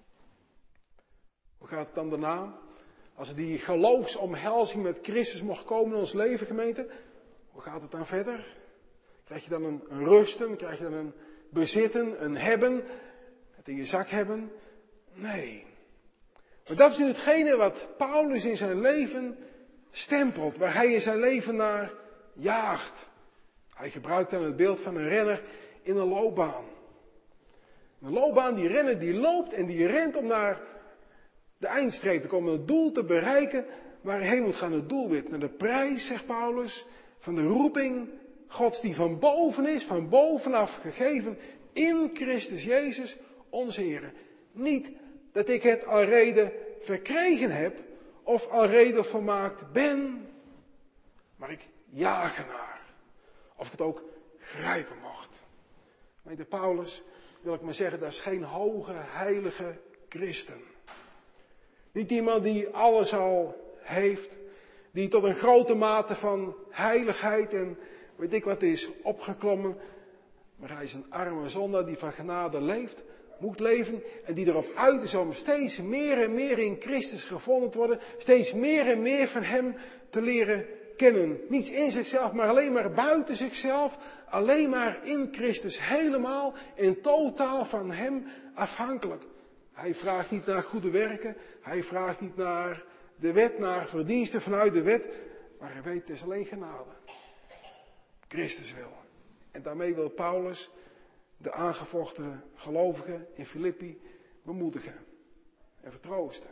Hoe gaat het dan daarna? Als er die geloofsomhelzing met Christus mocht komen in ons leven, gemeente. Hoe gaat het dan verder? Krijg je dan een, een rusten? Krijg je dan een bezitten? Een hebben? Het in je zak hebben? Nee. Maar dat is nu hetgene wat Paulus in zijn leven stempelt. Waar hij in zijn leven naar jaagt. Hij gebruikt dan het beeld van een renner in een loopbaan. Een loopbaan, die renner die loopt en die rent om naar de eindstreep te komen. Het doel te bereiken waar hij heen moet gaan. Het doelwit. Naar de prijs, zegt Paulus, van de roeping Gods die van boven is, van bovenaf gegeven in Christus Jezus, onze Heer. Niet dat ik het alrede verkregen heb of alrede volmaakt ben, maar ik jaag ernaar. Of ik het ook grijpen mocht. Meneer Paulus, wil ik maar zeggen, dat is geen hoge, heilige christen. Niet iemand die alles al heeft, die tot een grote mate van heiligheid en weet ik wat is opgeklommen. Maar hij is een arme zondaar die van genade leeft, moet leven en die erop uit is om steeds meer en meer in Christus gevonden te worden. Steeds meer en meer van hem te leren kennen. Niets in zichzelf, maar alleen maar buiten zichzelf. Alleen maar in Christus. Helemaal en totaal van hem afhankelijk. Hij vraagt niet naar goede werken. Hij vraagt niet naar de wet, naar verdiensten vanuit de wet. Maar hij weet, het is alleen genade. Christus wil. En daarmee wil Paulus de aangevochten gelovigen in Filippi bemoedigen en vertroosten.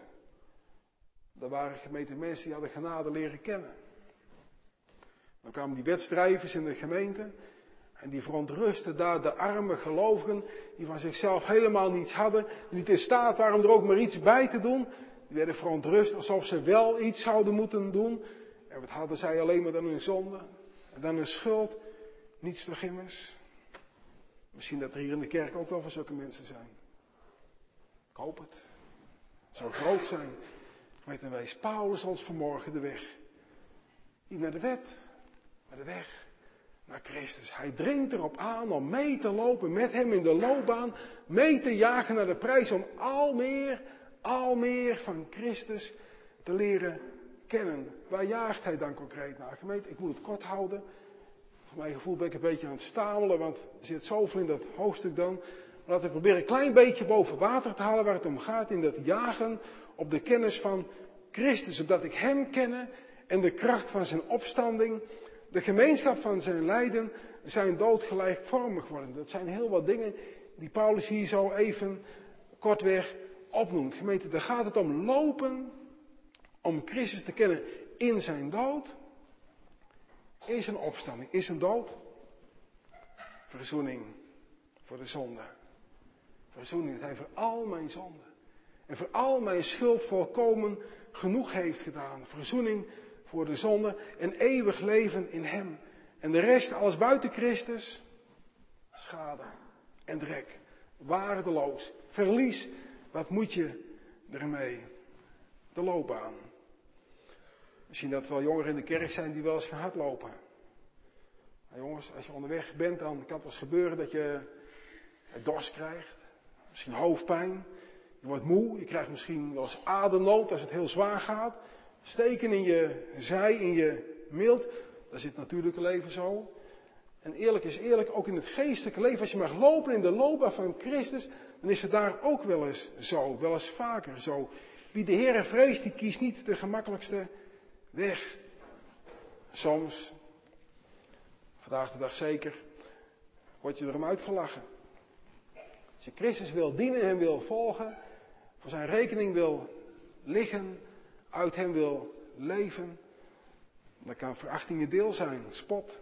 Er waren gemeente mensen die hadden genade leren kennen. Dan kwamen die wetstrijvers in de gemeente en die verontrusten daar de arme gelovigen die van zichzelf helemaal niets hadden, die niet in staat waren om er ook maar iets bij te doen. Die werden verontrust alsof ze wel iets zouden moeten doen. En wat hadden zij alleen maar dan hun zonde en dan hun schuld? Niets toch immers? Misschien dat er hier in de kerk ook wel van zulke mensen zijn. Ik hoop het. Het zou groot zijn. Weet en wijs Paulus ons vanmorgen de weg. Niet naar de wet, maar de weg naar Christus. Hij dringt erop aan om mee te lopen met hem in de loopbaan. Mee te jagen naar de prijs om al meer, al meer van Christus te leren kennen. Waar jaagt hij dan concreet naar? Gemeente, ik moet het kort houden. Voor mijn gevoel ben ik een beetje aan het stamelen, want er zit zoveel in dat hoofdstuk dan. Maar laten we proberen een klein beetje boven water te halen waar het om gaat in dat jagen op de kennis van Christus. Opdat ik hem kenne en de kracht van zijn opstanding, de gemeenschap van zijn lijden, zijn dood gelijkvormig worden. Dat zijn heel wat dingen die Paulus hier zo even kortweg opnoemt. Gemeente, daar gaat het om lopen, om Christus te kennen in zijn dood. In zijn opstanding, in zijn dood, verzoening voor de zonde. Verzoening dat hij voor al mijn zonden en voor al mijn schuld volkomen genoeg heeft gedaan. Verzoening voor de zonde en eeuwig leven in hem. En de rest, alles buiten Christus, schade en drek. Waardeloos, verlies, wat moet je ermee? De loopbaan. Misschien dat er wel jongeren in de kerk zijn die wel eens gaan hardlopen. Nou jongens, als je onderweg bent, dan kan het wel eens gebeuren dat je dorst krijgt. Misschien hoofdpijn. Je wordt moe. Je krijgt misschien wel eens ademnood als het heel zwaar gaat. Steken in je zij, in je mild. Dat zit natuurlijk het leven zo. En eerlijk is eerlijk, ook in het geestelijke leven, als je mag lopen in de loopbaan van Christus, dan is het daar ook wel eens zo. Wel eens vaker zo. Wie de Heere vreest, die kiest niet de gemakkelijkste weg. Soms, vandaag de dag zeker, word je erom uitgelachen. Als je Christus wil dienen en wil volgen, voor zijn rekening wil liggen, uit hem wil leven, dan kan verachting je deel zijn, spot.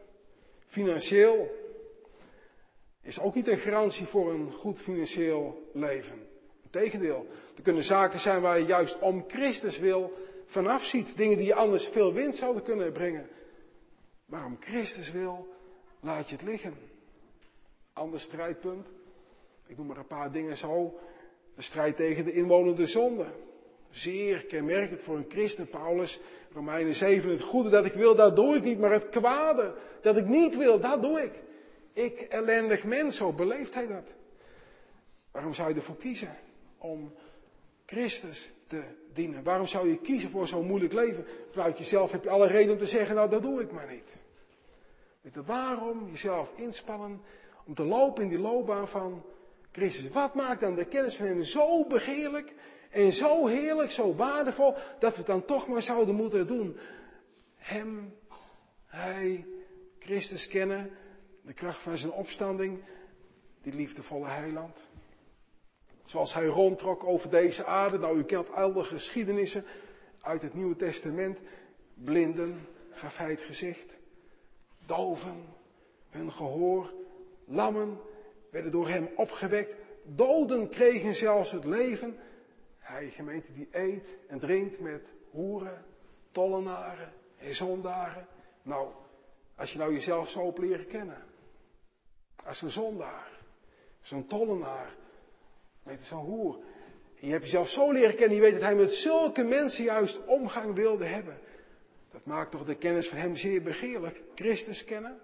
Financieel is ook niet een garantie voor een goed financieel leven. Integendeel, er kunnen zaken zijn waar je juist om Christus wil vanaf ziet. Dingen die je anders veel winst zouden kunnen brengen. Maar om Christus wil, laat je het liggen. Ander strijdpunt. Ik noem maar een paar dingen zo. De strijd tegen de inwonende zonde. Zeer kenmerkend voor een christen, Paulus, Romeinen zeven. Het goede dat ik wil, dat doe ik niet. Maar het kwade dat ik niet wil, dat doe ik. Ik, ellendig mens, zo beleeft hij dat. Waarom zou je ervoor kiezen om Christus te dienen? Waarom zou je kiezen voor zo'n moeilijk leven? Vanuit jezelf heb je alle reden om te zeggen, nou dat doe ik maar niet. Weet je, waarom jezelf inspannen om te lopen in die loopbaan van Christus? Wat maakt dan de kennis van hem zo begeerlijk en zo heerlijk, zo waardevol, dat we het dan toch maar zouden moeten doen? Hem, hij, Christus kennen, de kracht van zijn opstanding, die liefdevolle heiland. Zoals hij rondtrok over deze aarde. Nou, u kent al de geschiedenissen uit het Nieuwe Testament. Blinden gaf hij het gezicht. Doven hun gehoor. Lammen werden door hem opgewekt. Doden kregen zelfs het leven. Hij, gemeente, die eet en drinkt met hoeren, tollenaren en zondaren. Nou, als je nou jezelf zo op leren kennen. Als een zondaar, zo'n tollenaar. Weet je, zo'n hoer. En je hebt jezelf zo leren kennen. Je weet dat hij met zulke mensen juist omgang wilde hebben. Dat maakt toch de kennis van hem zeer begeerlijk. Christus kennen.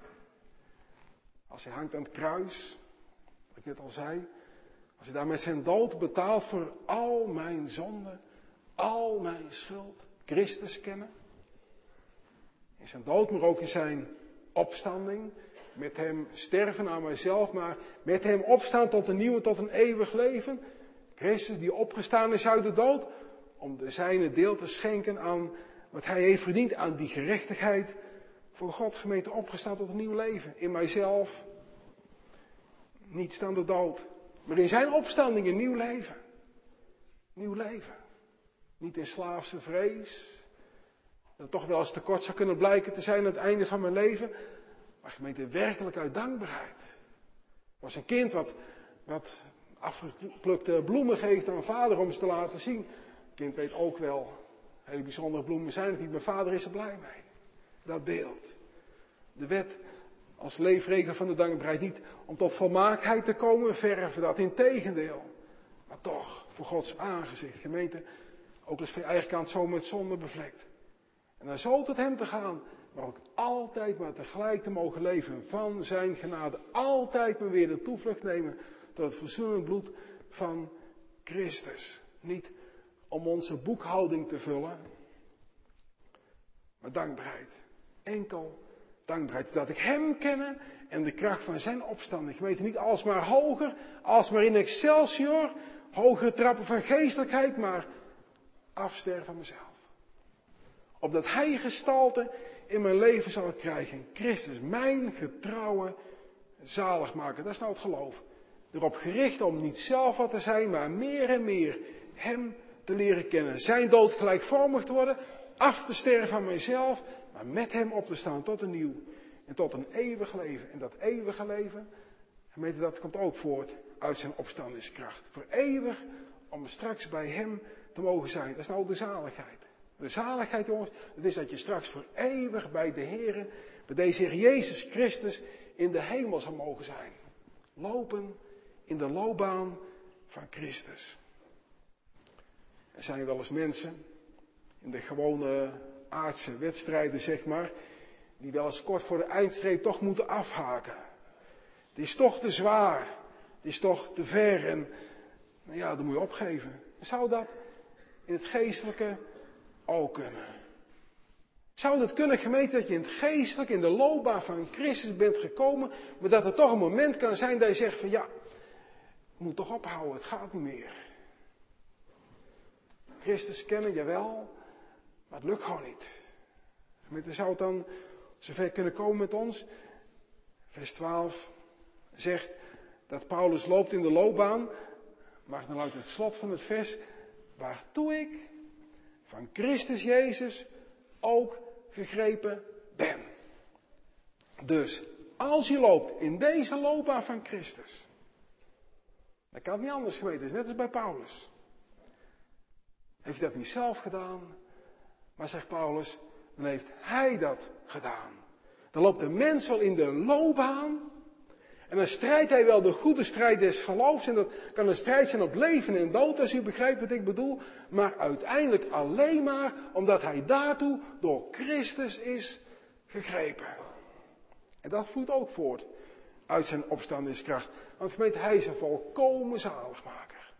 Als hij hangt aan het kruis. Wat ik net al zei. Als hij daar met zijn dood betaalt voor al mijn zonden. Al mijn schuld. Christus kennen. In zijn dood, maar ook in zijn opstanding. Met hem sterven aan mijzelf, maar met hem opstaan tot een nieuw en tot een eeuwig leven. Christus die opgestaan is uit de dood, om de zijne deel te schenken aan wat hij heeft verdiend, aan die gerechtigheid voor God, gemeente, opgestaan tot een nieuw leven. In mijzelf, niet staan de dood, maar in zijn opstanding een nieuw leven. Nieuw leven. Niet in slaafse vrees, dat toch wel eens tekort zou kunnen blijken te zijn aan het einde van mijn leven. Maar gemeente, werkelijk uit dankbaarheid. Er was een kind wat, wat afgeplukte bloemen geeft aan vader om ze te laten zien. Het kind weet ook wel, hele bijzondere bloemen zijn het niet, maar vader is er blij mee. Dat beeld. De wet als leefregel van de dankbaarheid. Niet om tot volmaaktheid te komen, verven dat. Integendeel. Maar toch, voor Gods aangezicht. Gemeente, ook eens van je eigen kant zo met zonde bevlekt. En dan zo tot hem te gaan. Maar ook altijd maar tegelijk te mogen leven van zijn genade. Altijd maar weer de toevlucht nemen tot het verzoenend bloed van Christus. Niet om onze boekhouding te vullen, maar dankbaarheid. Enkel dankbaarheid. Dat ik hem ken en de kracht van zijn opstanding. Ik weet niet alsmaar hoger, alsmaar in excelsior, hogere trappen van geestelijkheid, maar afsterven van mezelf. Opdat hij gestalte in mijn leven zal krijgen. Christus, mijn getrouwe zaligmaker. Dat is nou het geloof. Erop gericht om niet zelf wat te zijn, maar meer en meer hem te leren kennen. Zijn dood gelijkvormig te worden, af te sterven van mijzelf, maar met hem op te staan tot een nieuw en tot een eeuwig leven. En dat eeuwige leven, gemeente, dat komt ook voort uit zijn opstandingskracht. Voor eeuwig om straks bij hem te mogen zijn. Dat is nou de zaligheid. De zaligheid, jongens, dat is dat je straks voor eeuwig bij de Heer, bij deze Heer Jezus Christus, in de hemel zal mogen zijn. Lopen in de loopbaan van Christus. Er zijn wel eens mensen, in de gewone aardse wedstrijden, zeg maar, die wel eens kort voor de eindstreep toch moeten afhaken. Het is toch te zwaar, het is toch te ver en, nou ja, dat moet je opgeven. Zou dat in het geestelijke ook kunnen? Zou het kunnen, gemeente, dat je in het geestelijk, in de loopbaan van Christus bent gekomen, maar dat er toch een moment kan zijn dat je zegt van ja, ik moet toch ophouden, het gaat niet meer. Christus kennen, jawel, maar het lukt gewoon niet. Gemeente, zou het dan zover kunnen komen met ons? Vers twaalf zegt dat Paulus loopt in de loopbaan, maar dan luidt het slot van het vers, waartoe ik van Christus Jezus ook gegrepen ben. Dus, als je loopt in deze loopbaan van Christus, Dat kan niet anders geweten, is net als bij Paulus. Heeft hij dat niet zelf gedaan? Maar zegt Paulus, dan heeft hij dat gedaan. Dan loopt de mens wel in de loopbaan. En dan strijdt hij wel de goede strijd des geloofs. En dat kan een strijd zijn op leven en dood, als u begrijpt wat ik bedoel. Maar uiteindelijk alleen maar omdat hij daartoe door Christus is gegrepen. En dat vloeit ook voort uit zijn opstandingskracht. Want gemeente, hij is een volkomen zaligmaker.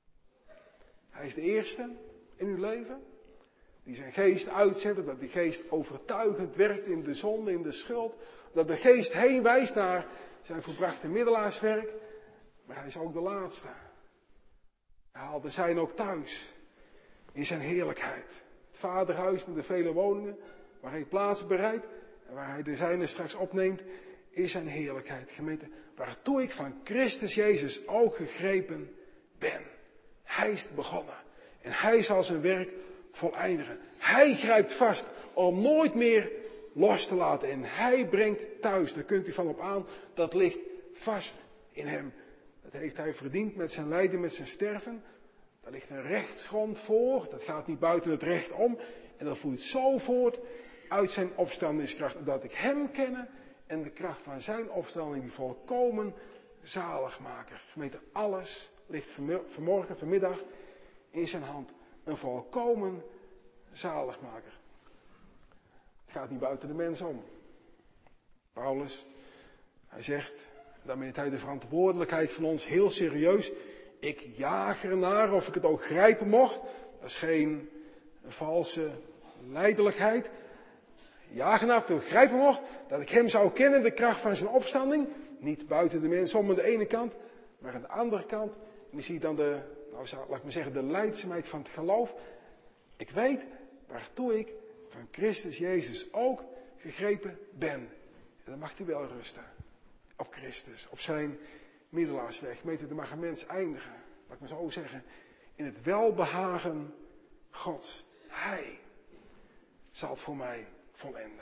Hij is de eerste in uw leven die zijn geest uitzet, dat die geest overtuigend werkt in de zonde, in de schuld. Dat de geest heen wijst naar zijn volbrachte middelaarswerk. Maar hij is ook de laatste. Hij haalde zijn ook thuis. In zijn heerlijkheid. Het vaderhuis met de vele woningen. Waar hij plaats bereidt. En waar hij de zijne straks opneemt. In zijn heerlijkheid. Gemeente, waartoe ik van Christus Jezus ook gegrepen ben. Hij is begonnen. En hij zal zijn werk voleindigen. Hij grijpt vast om nooit meer los te laten. En hij brengt thuis. Daar kunt u van op aan. Dat ligt vast in hem. Dat heeft hij verdiend met zijn lijden, met zijn sterven. Daar ligt een rechtsgrond voor. Dat gaat niet buiten het recht om. En dat vloeit zo voort uit zijn opstandingskracht. Dat ik hem ken en de kracht van zijn opstanding die volkomen zaligmaker. Gemeente, alles ligt vanmorgen, vanmiddag in zijn hand. Een volkomen zaligmaker. Het gaat niet buiten de mens om. Paulus, hij zegt, daarmee neemt hij de verantwoordelijkheid van ons heel serieus. Ik jaag ernaar of ik het ook grijpen mocht. Dat is geen valse lijdelijkheid. Jaag ernaar of ik het ook grijpen mocht. Dat ik hem zou kennen, de kracht van zijn opstanding. Niet buiten de mens om aan de ene kant, maar aan de andere kant. En dan zie je dan de, nou laat ik maar zeggen, de lijdzaamheid van het geloof. Ik weet waartoe ik van Christus Jezus ook gegrepen ben. En dan mag hij wel rusten. Op Christus, op zijn middelaarsweg. Meten, dan mag een mens eindigen, laat ik maar zo zeggen, in het welbehagen Gods. Hij zal het voor mij volenden.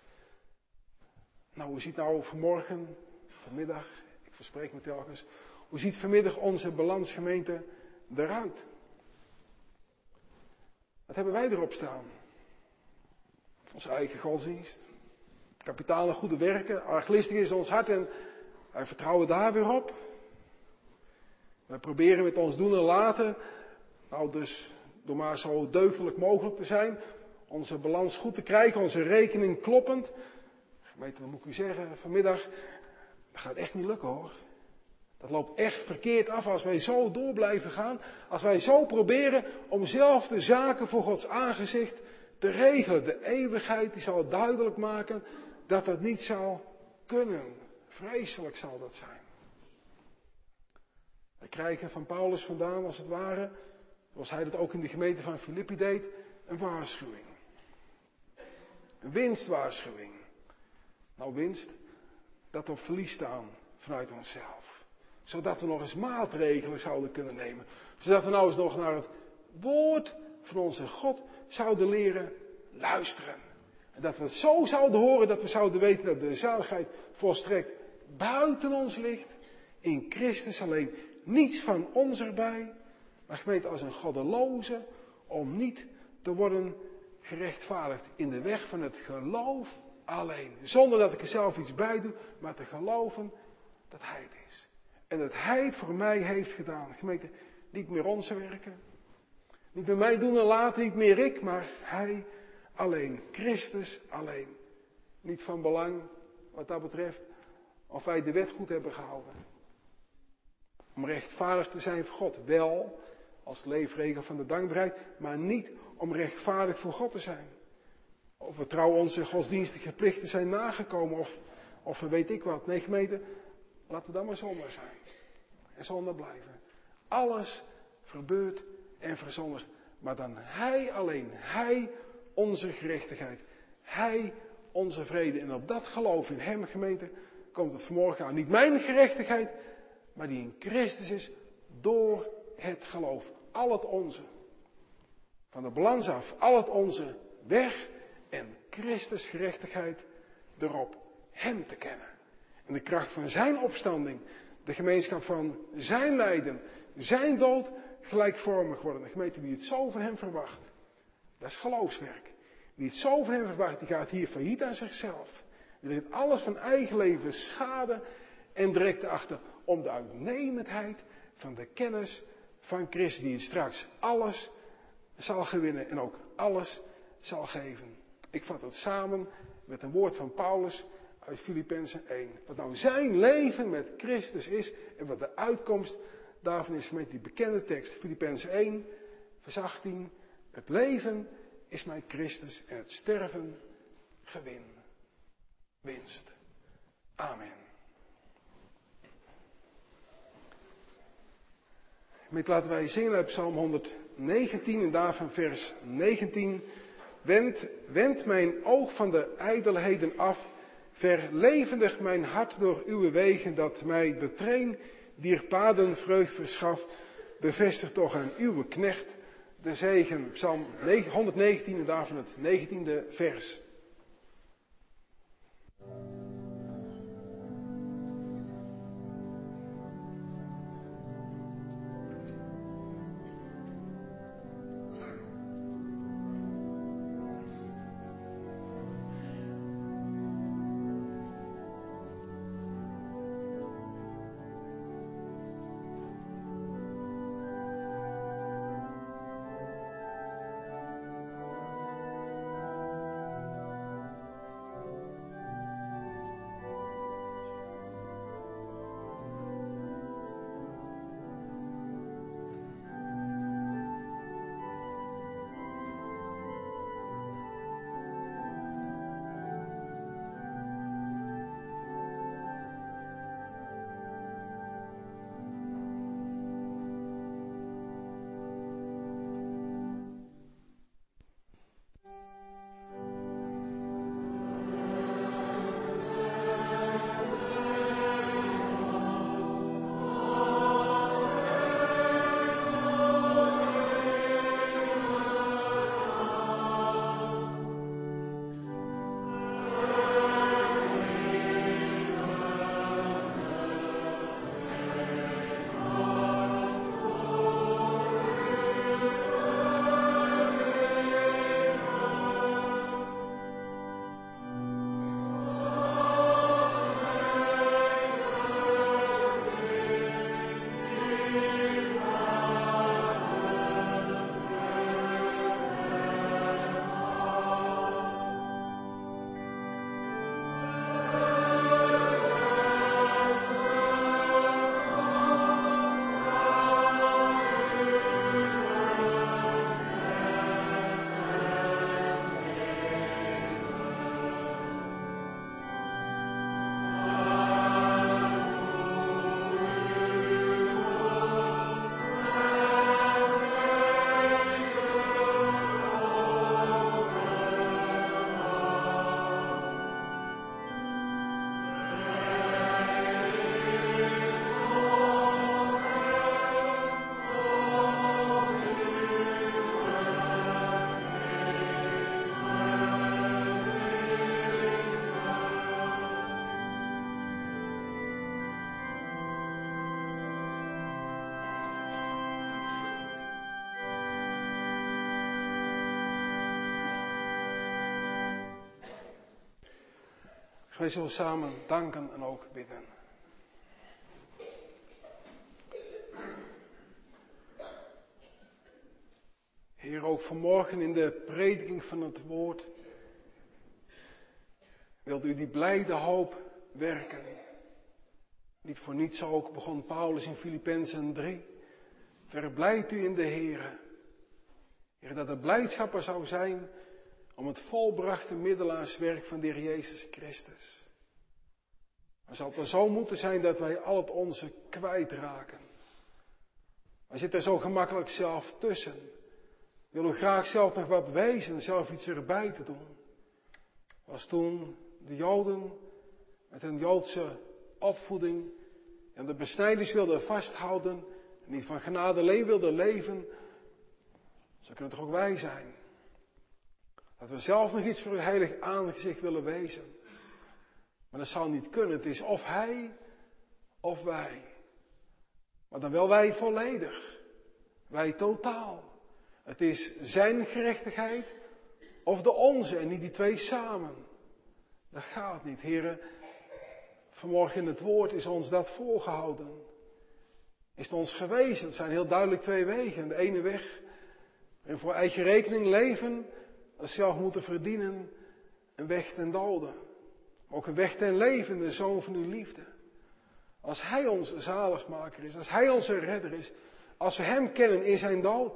Nou, hoe ziet nou vanmorgen, vanmiddag, ik verspreek me telkens, hoe ziet vanmiddag onze balansgemeente eruit? Wat hebben wij erop staan? Onze eigen godsdienst. Kapitale goede werken. Arglistig is ons hart en wij vertrouwen daar weer op. Wij proberen met ons doen en laten, nou dus door maar zo deugdelijk mogelijk te zijn, onze balans goed te krijgen, onze rekening kloppend. Gemeente, dan moet ik u zeggen, vanmiddag, dat gaat echt niet lukken hoor. Dat loopt echt verkeerd af als wij zo door blijven gaan. Als wij zo proberen om zelf de zaken voor Gods aangezicht te regelen. De eeuwigheid die zal duidelijk maken dat dat niet zal kunnen. Vreselijk zal dat zijn. Wij krijgen van Paulus vandaan als het ware, zoals hij dat ook in de gemeente van Filippi deed, een waarschuwing. Een winstwaarschuwing. Nou winst, dat op verlies staan vanuit onszelf. Zodat we nog eens maatregelen zouden kunnen nemen. Zodat we nou eens nog naar het woord van onze God zouden leren luisteren. En dat we het zo zouden horen dat we zouden weten dat de zaligheid volstrekt buiten ons ligt. In Christus alleen. Niets van ons erbij. Maar gemeente als een goddeloze om niet te worden gerechtvaardigd. In de weg van het geloof alleen. Zonder dat ik er zelf iets bij doe. Maar te geloven dat hij het is. En dat hij het voor mij heeft gedaan. Gemeente, niet meer onze werken. Niet meer mij doen en laten, niet meer ik, maar hij alleen. Christus alleen. Niet van belang, wat dat betreft, of wij de wet goed hebben gehouden. Om rechtvaardig te zijn voor God. Wel, als leefregel van de dankbaarheid, maar niet om rechtvaardig voor God te zijn. Of we trouw onze godsdienstige plichten zijn nagekomen, of, of weet ik wat. Nee, gemeente, laten we dan maar zondaar zijn. En zondaar blijven. Alles verbeurt en verzondigt. Maar dan hij alleen. Hij onze gerechtigheid. Hij onze vrede. En op dat geloof in hem, gemeente, komt het vanmorgen aan. Niet mijn gerechtigheid, maar die in Christus is door het geloof. Al het onze. Van de balans af. Al het onze weg. En Christus gerechtigheid erop. Hem te kennen. En de kracht van zijn opstanding. De gemeenschap van zijn lijden, zijn dood gelijkvormig worden. De gemeente die het zo van hem verwacht. Dat is geloofswerk. Die het zo van hem verwacht, die gaat hier failliet aan zichzelf. Die legt alles van eigen leven schade en direct achter om de uitnemendheid van de kennis van Christus, die het straks alles zal gewinnen en ook alles zal geven. Ik vat het samen met een woord van Paulus uit Filippenzen één. Wat nou zijn leven met Christus is en wat de uitkomst daarvan is met die bekende tekst. Filippenzen één, vers achttien. Het leven is mij Christus en het sterven gewin. Winst. Amen. Met laten wij zingen uit Psalm honderdnegentien en daarvan vers negentien. Wend, wend mijn oog van de ijdelheden af. Verlevendig mijn hart door uw wegen, dat mij betrain, dier paden vreugd verschaft. Bevestig toch aan uw knecht de zegen. Psalm honderdnegentien en daarvan het negentiende vers. Wij zullen samen danken en ook bidden. Heer, ook vanmorgen in de prediking van het woord wilt u die blijde hoop werken. Niet voor niets ook begon Paulus in Filippenzen drie. Verblijd u in de Heere. Heer, dat de blijdschap er zou zijn om het volbrachte middelaarswerk van de Heer Jezus Christus. Maar zal het er zo moeten zijn dat wij al het onze kwijtraken. Wij zitten er zo gemakkelijk zelf tussen. We willen graag zelf nog wat wezen, zelf iets erbij te doen. Was toen de Joden met hun Joodse opvoeding en de besnijdenis wilden vasthouden en niet van genade alleen wilden leven, zo kunnen het toch ook wij zijn. Dat we zelf nog iets voor uw heilig aangezicht willen wezen. Maar dat zal niet kunnen. Het is of hij of wij. Maar dan wel wij volledig. Wij totaal. Het is zijn gerechtigheid of de onze en niet die twee samen. Dat gaat niet, heren. Vanmorgen in het woord is ons dat voorgehouden. Is het ons gewezen. Het zijn heel duidelijk twee wegen. De ene weg, en voor eigen rekening leven, dat zelf moeten verdienen, een weg ten dode. Maar ook een weg ten leven, de Zoon van uw liefde. Als Hij onze zaligmaker is, als Hij onze redder is, als we Hem kennen in zijn dood,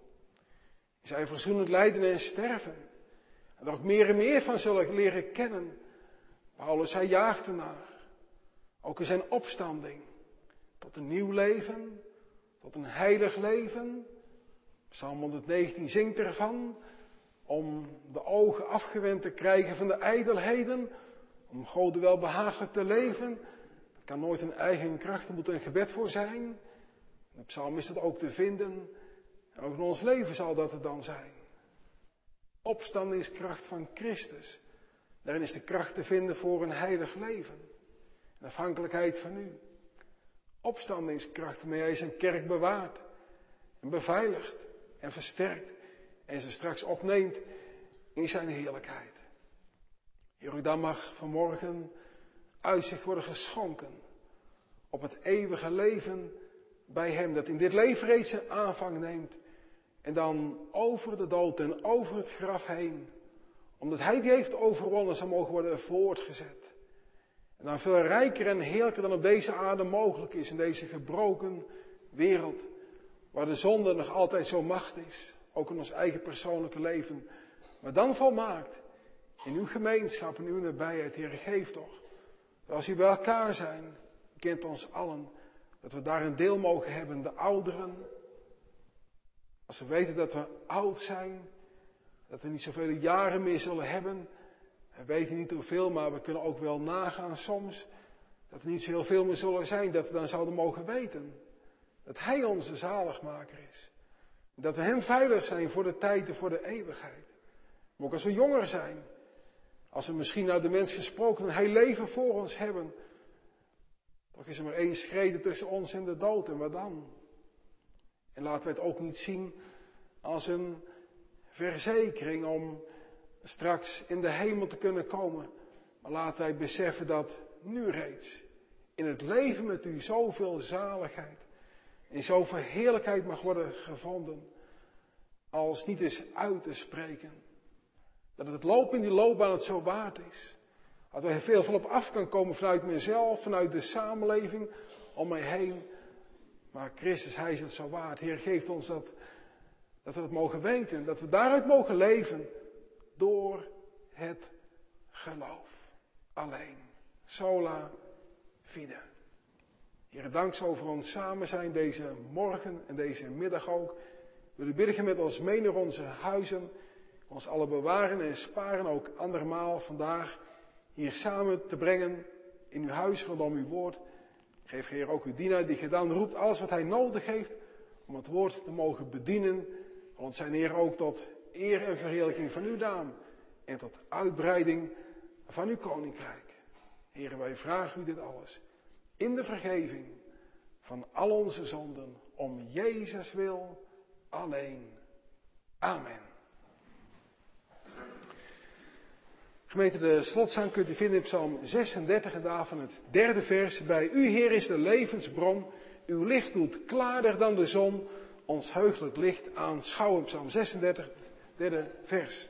in zijn verzoenend lijden en sterven, en er ook meer en meer van zullen leren kennen. Paulus, hij jaagt ernaar, ook in zijn opstanding, tot een nieuw leven, tot een heilig leven. Psalm honderdnegentien zingt ervan, om de ogen afgewend te krijgen van de ijdelheden, om God wel behagelijk te leven. Dat kan nooit een eigen kracht, er moet een gebed voor zijn. In de psalm is dat ook te vinden. En ook in ons leven zal dat het dan zijn. Opstandingskracht van Christus. Daarin is de kracht te vinden voor een heilig leven. En afhankelijkheid van u. Opstandingskracht waarmee hij zijn kerk bewaart. En beveiligt. En versterkt. En ze straks opneemt in zijn heerlijkheid. Heer, ook dan mag vanmorgen uitzicht worden geschonken. Op het eeuwige leven bij hem. Dat in dit leven reeds een aanvang neemt. En dan over de dood en over het graf heen. Omdat hij die heeft overwonnen, zal mogen worden voortgezet. En dan veel rijker en heerlijker dan op deze aarde mogelijk is. In deze gebroken wereld. Waar de zonde nog altijd zo macht is. Ook in ons eigen persoonlijke leven. Maar dan volmaakt. In uw gemeenschap, in uw nabijheid. Heer, geef toch. Dat als u bij elkaar zijn. U kent ons allen. Dat we daar een deel mogen hebben. De ouderen. Als we weten dat we oud zijn. Dat we niet zoveel jaren meer zullen hebben. We weten niet hoeveel, maar we kunnen ook wel nagaan soms. Dat er niet zo heel veel meer zullen zijn. Dat we dan zouden mogen weten. Dat Hij onze zaligmaker is. Dat we Hem veilig zijn voor de tijd en voor de eeuwigheid. Maar ook als we jonger zijn. Als we misschien naar de mens gesproken een heel leven voor ons hebben. Toch is er maar één schrede tussen ons en de dood. En wat dan? En laten we het ook niet zien als een verzekering om straks in de hemel te kunnen komen. Maar laten wij beseffen dat nu reeds in het leven met u zoveel zaligheid en zoveel heerlijkheid mag worden gevonden. Als niet eens uit te spreken. Dat het lopen in die loopbaan het zo waard is. Dat er veel van op af kan komen vanuit mezelf, vanuit de samenleving om mij heen. Maar Christus, Hij is het zo waard. Heer, geeft ons dat, dat we het mogen weten. Dat we daaruit mogen leven. Door het geloof. Alleen. Sola fide. Heer, dank zo voor ons samen zijn deze morgen en deze middag ook. Wil u bidden met ons mee naar onze huizen. Ons alle bewaren en sparen ook andermaal vandaag hier samen te brengen in uw huis rondom uw woord. Geef Heer ook uw dienaar die gedaan roept alles wat hij nodig heeft om het woord te mogen bedienen. Want zijn Heer ook tot eer en verheerlijking van uw naam en tot uitbreiding van uw koninkrijk. Heer, wij vragen u dit alles in de vergeving van al onze zonden om Jezus wil alleen. Amen. Gemeente, de slotzang kunt u vinden in Psalm zesendertig en daarvan het derde vers. Bij u, Heer, is de levensbron. Uw licht doet klaarder dan de zon. Ons heugelijk licht aanschouwen. Psalm zesendertig, het derde vers.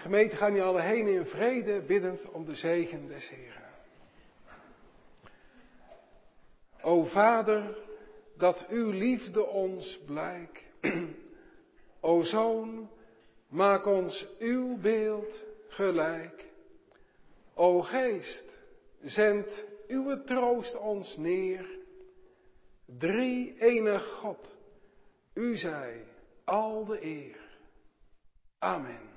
Gemeente, gaan die alle heen in vrede, biddend om de zegen des Heren. O Vader, dat uw liefde ons blijk. O Zoon, maak ons uw beeld gelijk. O Geest, zend uw troost ons neer. Drie enig God, u zij al de eer. Amen.